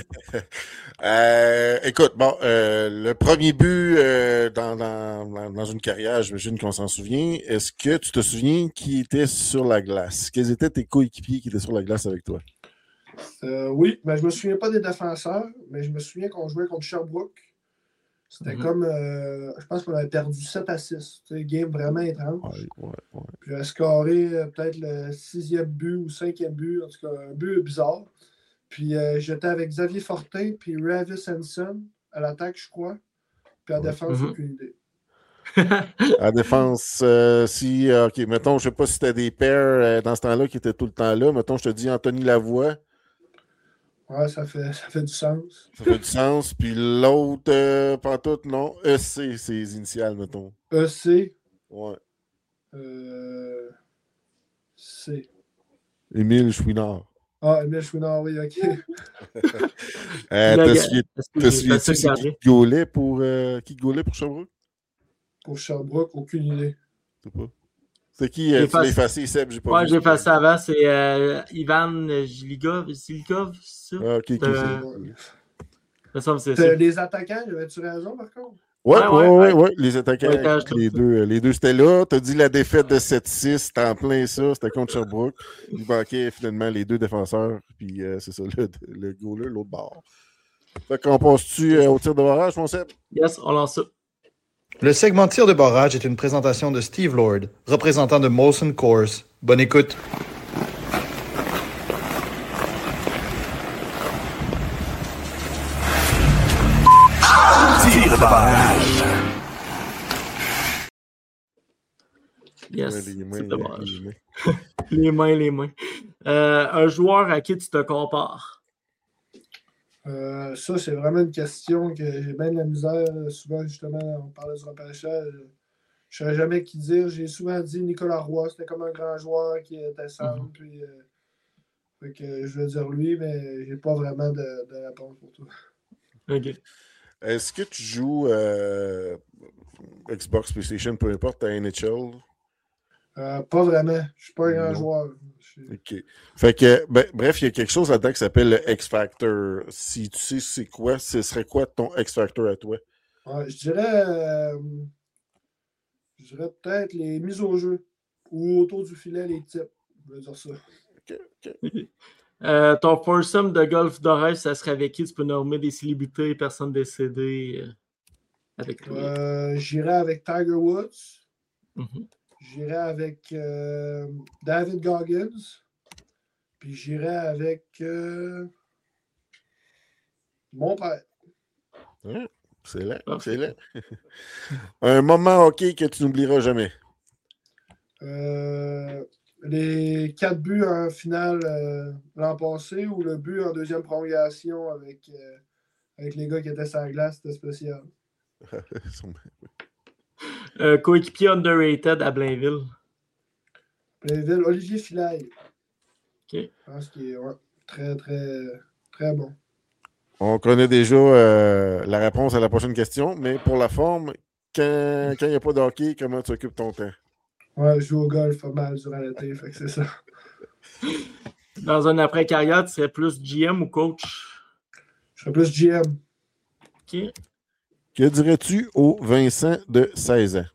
B: euh, écoute, bon, euh, le premier but euh, dans, dans, dans une carrière, j'imagine qu'on s'en souvient. Est-ce que tu te souviens qui était sur la glace? Quels étaient tes coéquipiers qui étaient sur la glace avec toi?
F: Euh, oui, mais je me souviens pas des défenseurs, mais je me souviens qu'on jouait contre Sherbrooke. C'était
C: Mhm.
F: comme, euh, je pense qu'on avait perdu sept à six. C'était une game vraiment étrange.
B: Ouais, ouais, ouais.
F: Puis j'avais scoré euh, peut-être le sixième but ou cinquième but, en tout cas un but bizarre. Puis euh, j'étais avec Xavier Fortin puis Ravis Hanson à l'attaque, je crois. Puis à
B: Ouais.
F: défense,
C: Mhm.
F: aucune idée.
B: À la défense, euh, si, euh, OK, mettons, je sais pas si c'était des paires euh, dans ce temps-là qui étaient tout le temps là. Mettons, je te dis Anthony Lavoie,
F: Ouais, ça fait, ça fait du sens.
B: ça fait du sens. Puis l'autre, euh, pantoute, non. E C, c'est les initiales, mettons.
F: E C,
B: Ouais.
F: euh, C.
B: Émile Chouinard.
F: Ah, Emile Chouinard, oui, OK.
B: Euh,
C: Là,
B: t'as
C: gars,
B: su-
C: est-ce que
B: t'as
C: j'ai
B: su-
C: facile
B: c'est qui
C: regardé?
B: qui gaulait pour, euh, qui gaulait pour Sherbrooke?
F: Pour Sherbrooke, aucune idée.
B: Je sais pas. C'est qui? euh,
C: J'ai
B: tu l'as
C: effacé-
B: effacé, Seb? J'ai pas
C: Ouais,
B: vu.
C: j'ai fait ça avant. C'est euh, Ivan Jiligov, Silikov, c'est ça?
B: Ah, ok, ok.
C: Euh,
B: c'est-
C: Il me semble que c'est ça.
F: T'as- Les attaquants, j'avais-tu raison, par contre?
B: Ouais,
C: Ouais,
B: ouais,
C: ouais,
B: ouais,
C: ouais.
B: ouais, les attaquants,
C: Ouais, t'as
B: écoute, les deux, les deux c'était là. T'as dit la défaite de sept six, c'était en plein ça, c'était contre Sherbrooke. Il manquait finalement les deux défenseurs, puis euh, c'est ça, le, le goaler, l'autre bord. Fait qu'on passe-tu euh, au tir de barrage, mon Seb?
C: Yes, on lance ça.
H: Le segment tir de barrage est une présentation de Steve Lord, représentant de Molson Coors. Bonne écoute.
I: Tir de barrage.
C: Yes.
B: Ouais, les mains,
C: tir de
B: les
C: barrage.
B: mains.
C: Les mains, les mains. Euh, un joueur à qui tu te compares?
F: Euh, ça, c'est vraiment une question que j'ai bien de la misère. Souvent, justement, on parlait du repêchage. Je ne saurais jamais qui dire. J'ai souvent dit Nicolas Roy. C'était comme un grand joueur qui était simple.
C: Mhm.
F: Puis, euh, fait que je vais dire lui, mais j'ai pas vraiment de, de réponse pour toi.
C: OK.
B: Est-ce que tu joues euh, Xbox, PlayStation, peu importe, ta N H L?
F: Euh, pas vraiment. Je suis pas un grand
B: Non.
F: joueur. Je suis-
B: OK. Fait que, ben, bref, il y a quelque chose là-dedans qui s'appelle le X-Factor. Si tu sais c'est quoi, ce serait quoi ton X-Factor à toi?
F: Ouais, je dirais, euh, je dirais peut-être les mises au jeu ou autour du filet, les types. Je vais dire ça.
B: OK, OK.
C: Euh, ton foursome de golf de rêve, ça serait avec qui? Tu peux nommer des célébrités, personnes décédées euh, avec toi.
F: Euh, J'irais avec Tiger Woods.
C: Mhm.
F: J'irais avec euh, David Goggins. Puis j'irais avec euh, mon père.
B: Hein? Excellent,
C: Parfait.
B: excellent. Un moment hockey que tu n'oublieras jamais.
F: Euh, les quatre buts en finale euh, l'an passé ou le but en deuxième prolongation avec, euh, avec les gars qui étaient sur la glace, c'était spécial.
C: Euh, coéquipier underrated à Blainville.
F: Blainville, Olivier Filaille.
C: OK.
F: Je pense qu'il est ouais, très, très, très bon.
B: On connaît déjà euh, la réponse à la prochaine question, mais pour la forme, quand il n'y a pas de hockey, comment tu occupes ton temps?
F: Ouais, je joue au golf pas mal durant l'été, fait que c'est ça.
C: Dans un après-carrière, tu serais plus G M ou coach?
F: Je serais plus G M.
C: OK.
B: Que dirais-tu au Vincent de seize ans?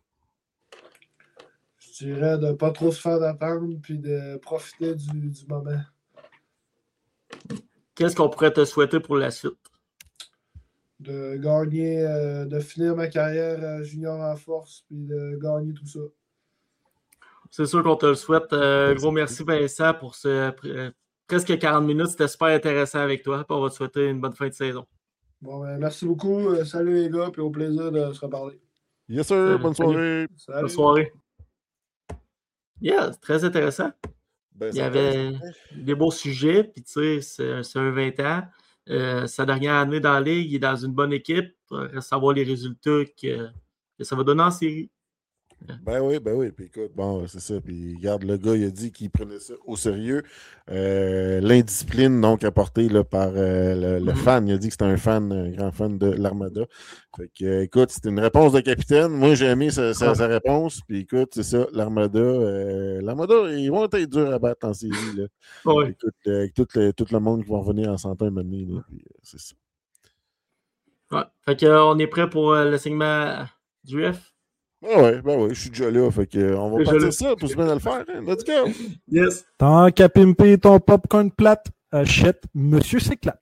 F: Je dirais de pas trop se faire d'attendre puis de profiter du, du moment.
C: Qu'est-ce qu'on pourrait te souhaiter pour la suite?
F: De gagner, euh, de finir ma carrière euh, junior en force puis de gagner tout ça.
C: C'est sûr qu'on te le souhaite. Euh, gros merci Vincent pour ce euh, presque quarante minutes. C'était super intéressant avec toi. Puis on va te souhaiter une bonne fin de saison.
F: Bon, ben, merci beaucoup. Euh, salut les gars, puis au plaisir de se reparler.
B: Yes, sir.
C: Euh,
B: Bonne
C: salut.
B: soirée.
F: Salut.
C: Bonne soirée. Yeah, c'est très intéressant.
B: Ben,
C: Il y
B: c'est
C: avait
B: intéressant.
C: des beaux sujets, puis tu sais, c'est, c'est un vingt ans. Euh, sa dernière année dans la ligue, il est dans une bonne équipe. Il reste à voir les résultats que, que ça va donner en série.
B: Ben oui, ben oui. Puis écoute, bon, c'est ça. Puis regarde, le gars, il a dit qu'il prenait ça au sérieux. Euh, l'indiscipline, donc, apportée là, par euh, le, le
C: Mhm.
B: fan. Il a dit que c'était un fan, un grand fan de l'Armada. Fait que, euh, écoute, c'était une réponse de capitaine. Moi, j'ai aimé sa, sa,
C: Ah.
B: sa réponse. Puis écoute, c'est ça, l'Armada. Euh, L'Armada, ils vont être durs à battre en série. Là.
C: Ouais.
B: Écoute, euh, avec tout le, tout le monde qui va revenir en santé un moment donné. Là, puis, euh, c'est ça.
C: Ouais. Fait que, euh, on est prêt pour euh, le segment du F.
B: Ah ouais, ben oui, je suis déjà là. Fait que, euh, on va
C: Déjà
B: partir
C: là.
B: ça, tout se bien à le faire. Hein. Let's go!
C: Yes.
J: Tant qu'à pimper ton popcorn plate,
I: achète Monsieur s'éclate.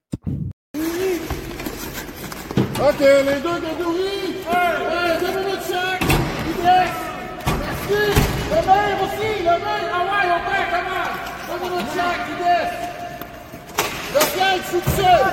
J: OK, les deux de Doury. Hey, deux minutes chaque. Idriss. Merci. Le maire aussi, le maire. Ah ouais, on perd comment? Deux minutes chaque, Idriss. Le fiel, je suis tout seul.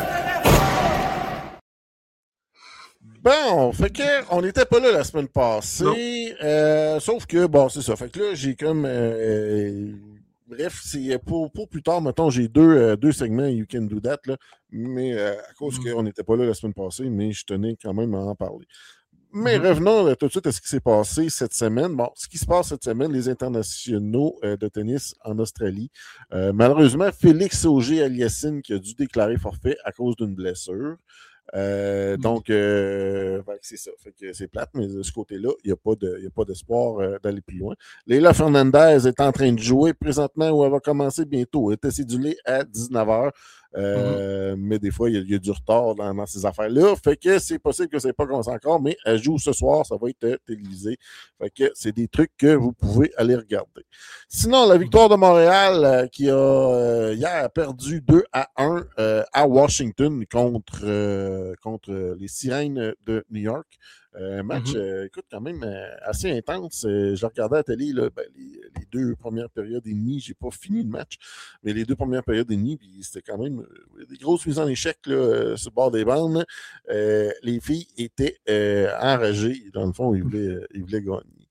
B: Bon, fait que on n'était pas là la semaine passée, euh, sauf que, bon, c'est ça. Fait que là, j'ai comme... Euh, bref, c'est pour, pour plus tard, mettons, j'ai deux, euh, deux segments You Can Do That, là, mais euh, à cause mm. qu'on n'était pas là la semaine passée, mais je tenais quand même à en parler. Mais mm-hmm. revenons là, tout de suite à ce qui s'est passé cette semaine. Bon, ce qui se passe cette semaine, les internationaux euh, de tennis en Australie. Euh, malheureusement, Félix Auger-Aliassime qui a dû déclarer forfait à cause d'une blessure. Euh, donc, euh, c'est ça. Fait que c'est plate, mais de ce côté-là, il n'y a pas de, il y a pas d'espoir euh, d'aller plus loin. Leila Fernandez est en train de jouer présentement où elle va commencer bientôt. Elle était cédulée à dix-neuf heures. Euh, mm-hmm. Mais des fois, il y, a, il y a du retard dans, dans ces affaires-là. Fait que c'est possible que ça n'ait pas commencé encore, mais elle joue ce soir, ça va être télévisé. Fait que c'est des trucs que vous pouvez aller regarder. Sinon, la victoire de Montréal euh, qui a euh, hier perdu deux à un euh, à Washington contre, euh, contre les Sirènes de New York. Un euh, match, mm-hmm. euh, écoute, quand même euh, assez intense. Euh, je regardais à la télé, là, ben, les, les deux premières périodes et demie, j'ai pas fini le match, mais les deux premières périodes et demie, puis c'était quand même euh, des grosses mises en échec là, euh, sur le bord des bandes. Euh, les filles étaient euh, enragées. Dans le fond, ils voulaient, euh, ils voulaient gagner.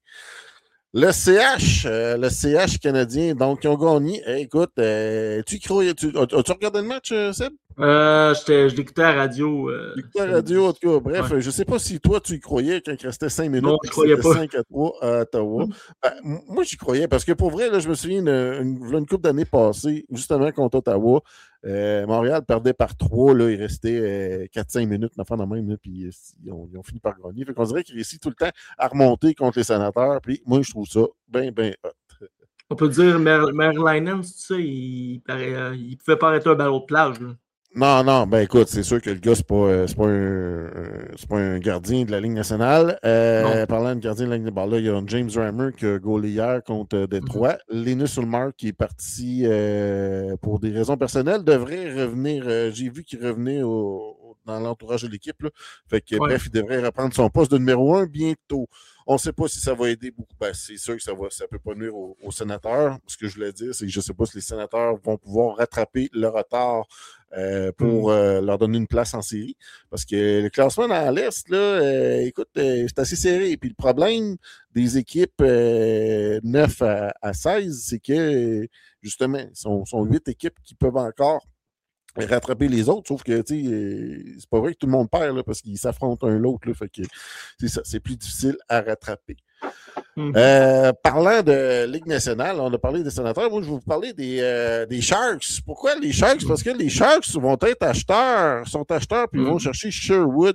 B: Le C H, euh, le C H canadien, donc, ils ont gagné. Hey, écoute, euh, tu croyais, tu, as, as-tu regardé le match, euh, Seb?
C: Euh, je l'écoutais à la radio. Euh,
B: l'écoutais à la radio, en tout cas. Bref, ouais. Je ne sais pas si toi, tu y croyais quand il restait cinq minutes.
C: Non, je ne croyais pas.
B: cinq à trois à Ottawa. Mm. Ben, moi, j'y croyais parce que pour vrai, là, je me souviens d'une une, une couple d'années passées, justement contre Ottawa, euh, Montréal perdait par trois. Là, il restait euh, quatre cinq minutes, enfin, dans même, là, puis ils ont, ils ont fini par gagner. Fait qu'on dirait qu'ils réussissent tout le temps à remonter contre les Sénateurs. Puis moi, je trouve ça bien, bien hot.
C: On peut dire Merlinen, tu sais, il, euh, il pouvait pas arrêter un ballon de plage. Là.
B: Non, non, ben écoute, c'est sûr que le gars, c'est pas, euh, c'est pas, un, c'est pas un gardien de la Ligue nationale. Euh, parlant de gardien de la Ligue nationale, là, il y a James Reimer qui a goalé hier contre euh, Détroit. Mm-hmm. Linus Ullmark qui est parti euh, pour des raisons personnelles devrait revenir. Euh, j'ai vu qu'il revenait au, au, dans l'entourage de l'équipe. Là. Fait que, ouais. Bref, il devrait reprendre son poste de numéro un bientôt. On ne sait pas si ça va aider beaucoup. Ben, c'est sûr que ça ne ça peut pas nuire aux, aux sénateurs. Ce que je voulais dire, c'est que je ne sais pas si les sénateurs vont pouvoir rattraper le retard euh, pour mm. euh, leur donner une place en série. Parce que le classement dans l'Est, là, euh, écoute, euh, c'est assez serré. Et puis le problème des équipes euh, neuf à seize, c'est que, justement, ce sont, sont huit équipes qui peuvent encore rattraper les autres, sauf que tu sais, c'est pas vrai que tout le monde perd là, parce qu'ils s'affrontent un l'autre. Là, fait que c'est ça, c'est plus difficile à rattraper. Mm-hmm. Euh, parlant de Ligue nationale, on a parlé des sénateurs. Moi, je vais vous parler des, euh, des Sharks. Pourquoi les Sharks? Parce que les Sharks vont être acheteurs, sont acheteurs, puis mm-hmm. vont chercher Sherwood.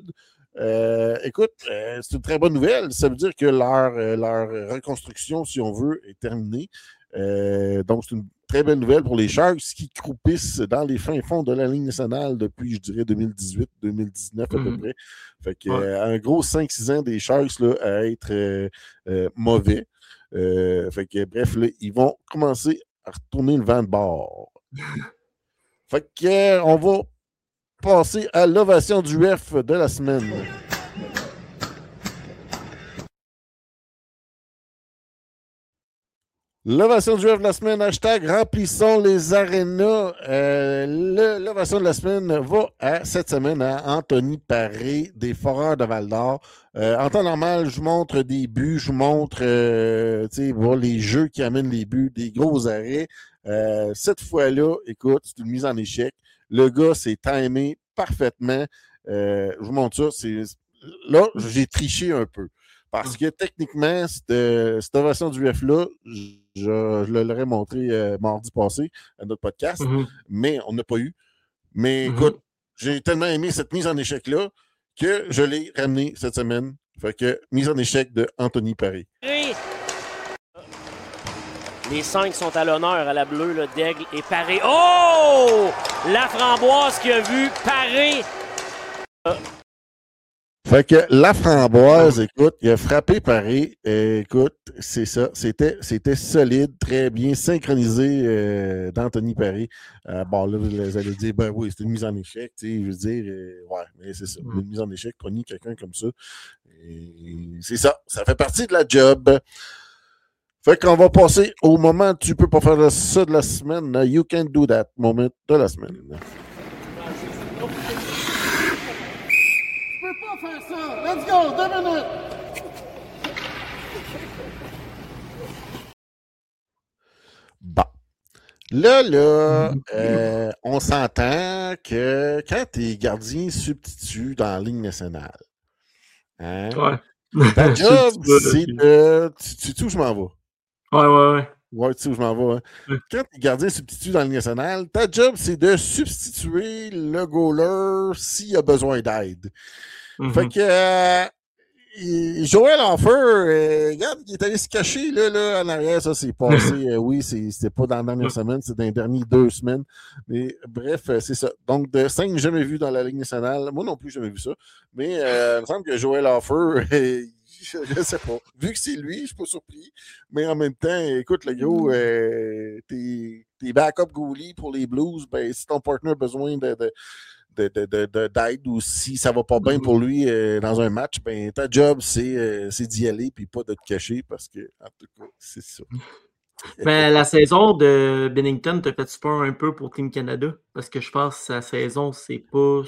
B: Euh, écoute, euh, c'est une très bonne nouvelle. Ça veut dire que leur, leur reconstruction, si on veut, est terminée. Euh, donc, c'est une très belle nouvelle pour les Sharks qui croupissent dans les fins fonds de la Ligue nationale depuis, je dirais, deux mille dix-huit deux mille dix-neuf à mmh. peu près. Fait que, ouais. euh, un gros cinq six ans des Sharks là, à être euh, euh, mauvais. Euh, fait que, bref, là, ils vont commencer à retourner le vent de bord. Fait que, euh, on va passer à l'ovation du F de la semaine. L'ovation du F de la semaine, hashtag remplissons les arénas. Euh, l'ovation de la semaine va à, cette semaine à Anthony Paré des Foreurs de Val-d'Or. Euh, en temps normal, je vous montre des buts, je vous montre euh, bon, les jeux qui amènent les buts, des gros arrêts. Euh, cette fois-là, écoute, c'est une mise en échec. Le gars s'est timé parfaitement. Euh, je vous montre ça. C'est, là, j'ai triché un peu. Parce que techniquement, cette, cette ovation du F là, je, je l'aurais montré euh, mardi passé à notre podcast, mm-hmm. mais on n'a pas eu. Mais mm-hmm. écoute, j'ai tellement aimé cette mise en échec-là que je l'ai ramené cette semaine. Fait que mise en échec de Anthony Paré.
K: Les cinq sont à l'honneur à la bleue, le Daigle et Paré. Oh! La Framboise qui a vu Paré.
B: Fait que la framboise, écoute, il a frappé pareil. Euh, écoute, c'est ça. C'était, c'était solide, très bien synchronisé euh, d'Anthony Paré. Euh, bon, là, vous allez dire, ben oui, c'est une mise en échec. Tu sais, je veux dire, euh, ouais, mais c'est ça. Une mise en échec, pogner quelqu'un comme ça. Et c'est ça. Ça fait partie de la job. Fait qu'on va passer au moment tu peux pas faire ça de la semaine. You can't do that moment de la semaine.
J: Let's go, deux minutes!
B: Bon. Là, là, euh, on s'entend que quand tu es gardien substitut dans la Ligue nationale, hein,
C: ouais.
B: ta job, c'est de... Tu, tu sais où je m'en vais?
C: Ouais, ouais, ouais.
B: Ouais, tu sais où je m'en vais. Hein? Ouais. Quand tu es gardien substitut dans la Ligue nationale, ta job, c'est de substituer le goaler s'il a besoin d'aide. Mm-hmm. Fait que euh, Joël Hofer, euh, regarde, il est allé se cacher là, là, en arrière, ça s'est passé. euh, oui, c'est, c'était pas dans la dernière semaine, c'est dans les dernières deux semaines. Mais bref, euh, c'est ça. Donc, de cinq, jamais vu dans la Ligue nationale. Moi non plus, jamais vu ça. Mais euh, il me semble que Joël Hofer, euh, je, je sais pas. Vu que c'est lui, je suis pas surpris. Mais en même temps, écoute, le gros, euh, t'es, t'es backup goalie pour les Blues, ben, si ton partner a besoin de, de De, de, de, de, d'aide ou si ça va pas bien pour lui euh, dans un match, ben ta job, c'est, euh, c'est d'y aller puis pas de te cacher parce que, en tout cas, c'est ça.
C: Mais la saison de Binnington, t'as fait peur un peu pour Team Canada? Parce que je pense que sa saison, c'est pas...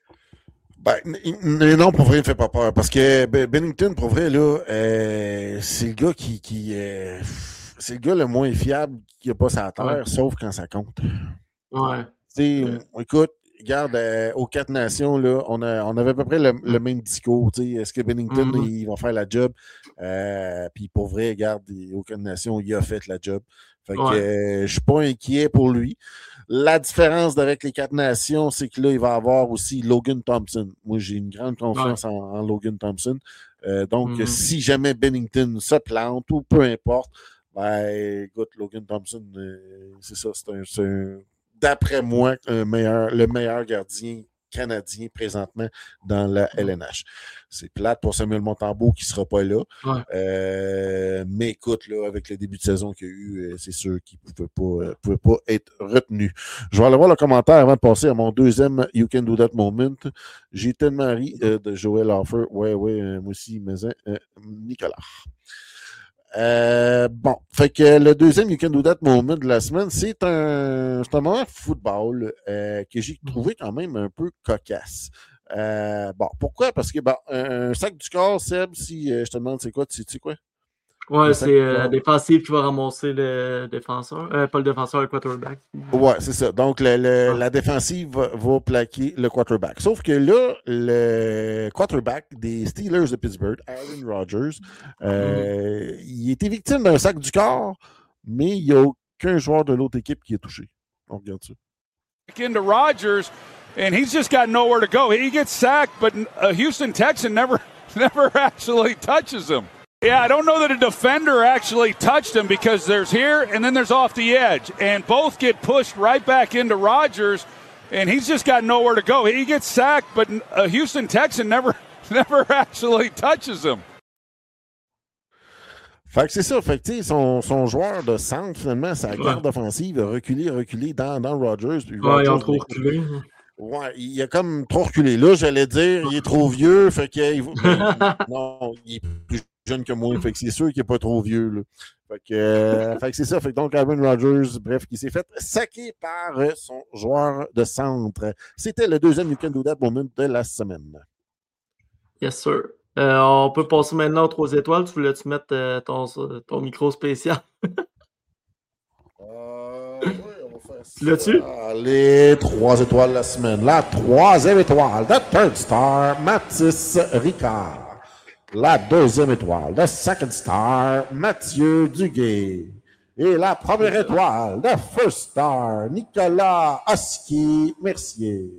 B: Ben, non, pour vrai, il me fait pas peur. Parce que Binnington, pour vrai, là, euh, c'est le gars qui... qui euh, c'est le gars le moins fiable qui a pas sa terre, ouais. Sauf quand ça compte.
C: Ouais.
B: Tu sais, ouais. Écoute, regarde, euh, aux quatre nations, là, on, a, on avait à peu près le, le même discours. Est-ce que Binnington, mm-hmm. il va faire la job? Euh, Puis pour vrai, regarde, aux quatre nations, il a fait la job. Fait que ouais. euh, je suis pas inquiet pour lui. La différence avec les quatre nations, c'est que là, il va avoir aussi Logan Thompson. Moi, j'ai une grande confiance ouais. en, en Logan Thompson. Euh, donc, mm-hmm. si jamais Binnington se plante ou peu importe, ben, écoute, Logan Thompson, euh, c'est ça, c'est un... C'est un d'après moi, un meilleur, le meilleur gardien canadien présentement dans la L N H. C'est plate pour Samuel Montembeault qui ne sera pas là. Ouais. Euh, mais écoute, là, avec le début de saison qu'il y a eu, c'est sûr qu'il ne pouvait pas, euh, pouvait pas être retenu. Je vais aller voir le commentaire avant de passer à mon deuxième You Can Do That Moment. J'ai tellement ri euh, de Joël Hofer. Ouais, ouais, euh, moi aussi, mais euh, Nicolas. Euh, bon, fait que le deuxième You Can Do That Moment de la semaine, c'est un, c'est un moment de football euh, que j'ai trouvé quand même un peu cocasse. Euh, bon, pourquoi? Parce que bon, un, un sac du corps, Seb, si euh, je te demande c'est quoi, tu sais quoi?
C: Ouais, c'est euh, la défensive qui va ramasser le défenseur. Euh, pas le défenseur, le quarterback.
B: Ouais, c'est ça. Donc, le, le, ah. la défensive va, va plaquer le quarterback. Sauf que là, le quarterback des Steelers de Pittsburgh, Aaron Rodgers, euh, mm. il était victime d'un sac du corps, mais il n'y a aucun joueur de l'autre équipe qui est touché. On regarde ça.
L: Into Rodgers, and he's just got nowhere to go. He gets sacked, but a Houston Texan never, never actually touches him. Yeah, I don't know that a defender actually touched him because there's here and then there's off the edge. And both get pushed right back into Rodgers, and he's just got nowhere to go. He gets sacked, but a Houston Texan never, never actually touches him.
B: Fait que c'est ça. Fait que, son, son joueur de centre, finalement, sa garde ouais. offensive a reculé, reculé dans, dans Rodgers. Puis
C: ouais,
B: Rodgers,
C: ils ont trop reculé.
B: Ouais, il a comme trop reculé. Là, j'allais dire, il est trop vieux. Fait que, ben, non, il est plus jeune que moi, fait que c'est sûr qu'il n'est pas trop vieux. Là. Fait que, euh, fait que c'est ça. Fait que donc, Aaron Rodgers, bref, qui s'est fait saquer par euh, son joueur de centre. C'était le deuxième You Can Do That Moment de la semaine.
C: Yes, sir. Euh, on peut passer maintenant aux trois étoiles. Tu voulais-tu mettre euh, ton, ton micro spécial?
B: euh, oui, on va faire ça.
C: L'as-tu?
B: Les trois étoiles de la semaine. La troisième étoile, The Third Star, Mathis Ricard. La deuxième étoile, The Second Star, Mathieu Duguay. Et la première étoile, The First Star, Nicolas Husky-Mercier.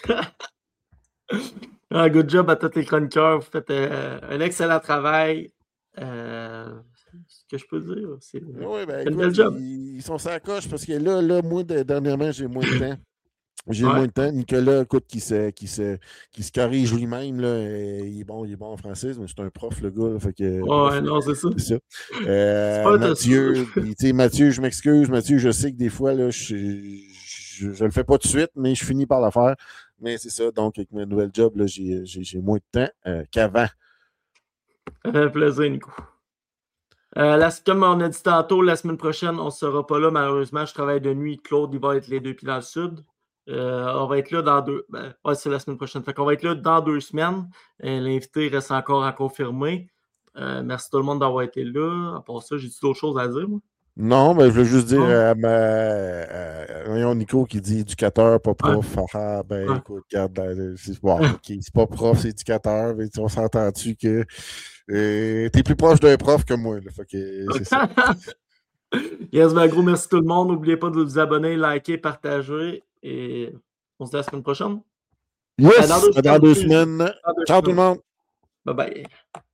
C: ah, good job à tous les chroniqueurs. Vous faites euh, un excellent travail. Euh, ce que je peux dire, c'est
B: oui, ben,
C: un
B: écoute,
C: bel job.
B: Ils, ils sont sur la coche parce que là, là moi, de, dernièrement, j'ai moins de temps. J'ai
C: Ouais.
B: moins de temps. Nicolas, écoute, qui se, qui se, qui se corrige lui-même, là, euh, il est bon, il est bon en français, mais c'est un prof, le gars. Là, fait que,
C: Ouais,
B: bref,
C: non, c'est ça.
B: c'est ça. Euh,
C: C'est pas
B: Mathieu, puis, tu sais, Mathieu, je m'excuse. Mathieu, je sais que des fois, là, je, je, je le fais pas tout de suite, mais je finis par le faire. Mais c'est ça. Donc, avec ma nouvelle job, là, j'ai, j'ai, j'ai moins de temps euh, qu'avant.
C: Ça fait plaisir, Nico. Euh, la, comme on a dit tantôt, la semaine prochaine, on ne sera pas là, malheureusement. Je travaille de nuit. Claude, il va être les deux pieds dans le sud. Euh, on va être là dans deux. Ben, ouais, c'est la semaine prochaine. Fait qu'on va être là dans deux semaines. Euh, l'invité reste encore à confirmer. Euh, merci tout le monde d'avoir été là. À part ça, j'ai d'autres choses à dire, moi?
B: Non, mais je veux juste dire oh. à ma. À, voyons, Nico qui dit éducateur, pas prof. Ouais. Ah, ben, ouais. Écoute, regarde, c'est, bon, okay, c'est pas prof, c'est éducateur. Mais on s'entend-tu que euh, t'es plus proche d'un prof que moi. Là, fait que, c'est ça.
C: Yes, ben, gros, merci tout le monde. N'oubliez pas de vous abonner, liker, partager. Et on se dit à la semaine prochaine.
B: Yes, dans deux, dans deux semaines. Dans deux Ciao semaines. Tout le monde.
C: Bye bye.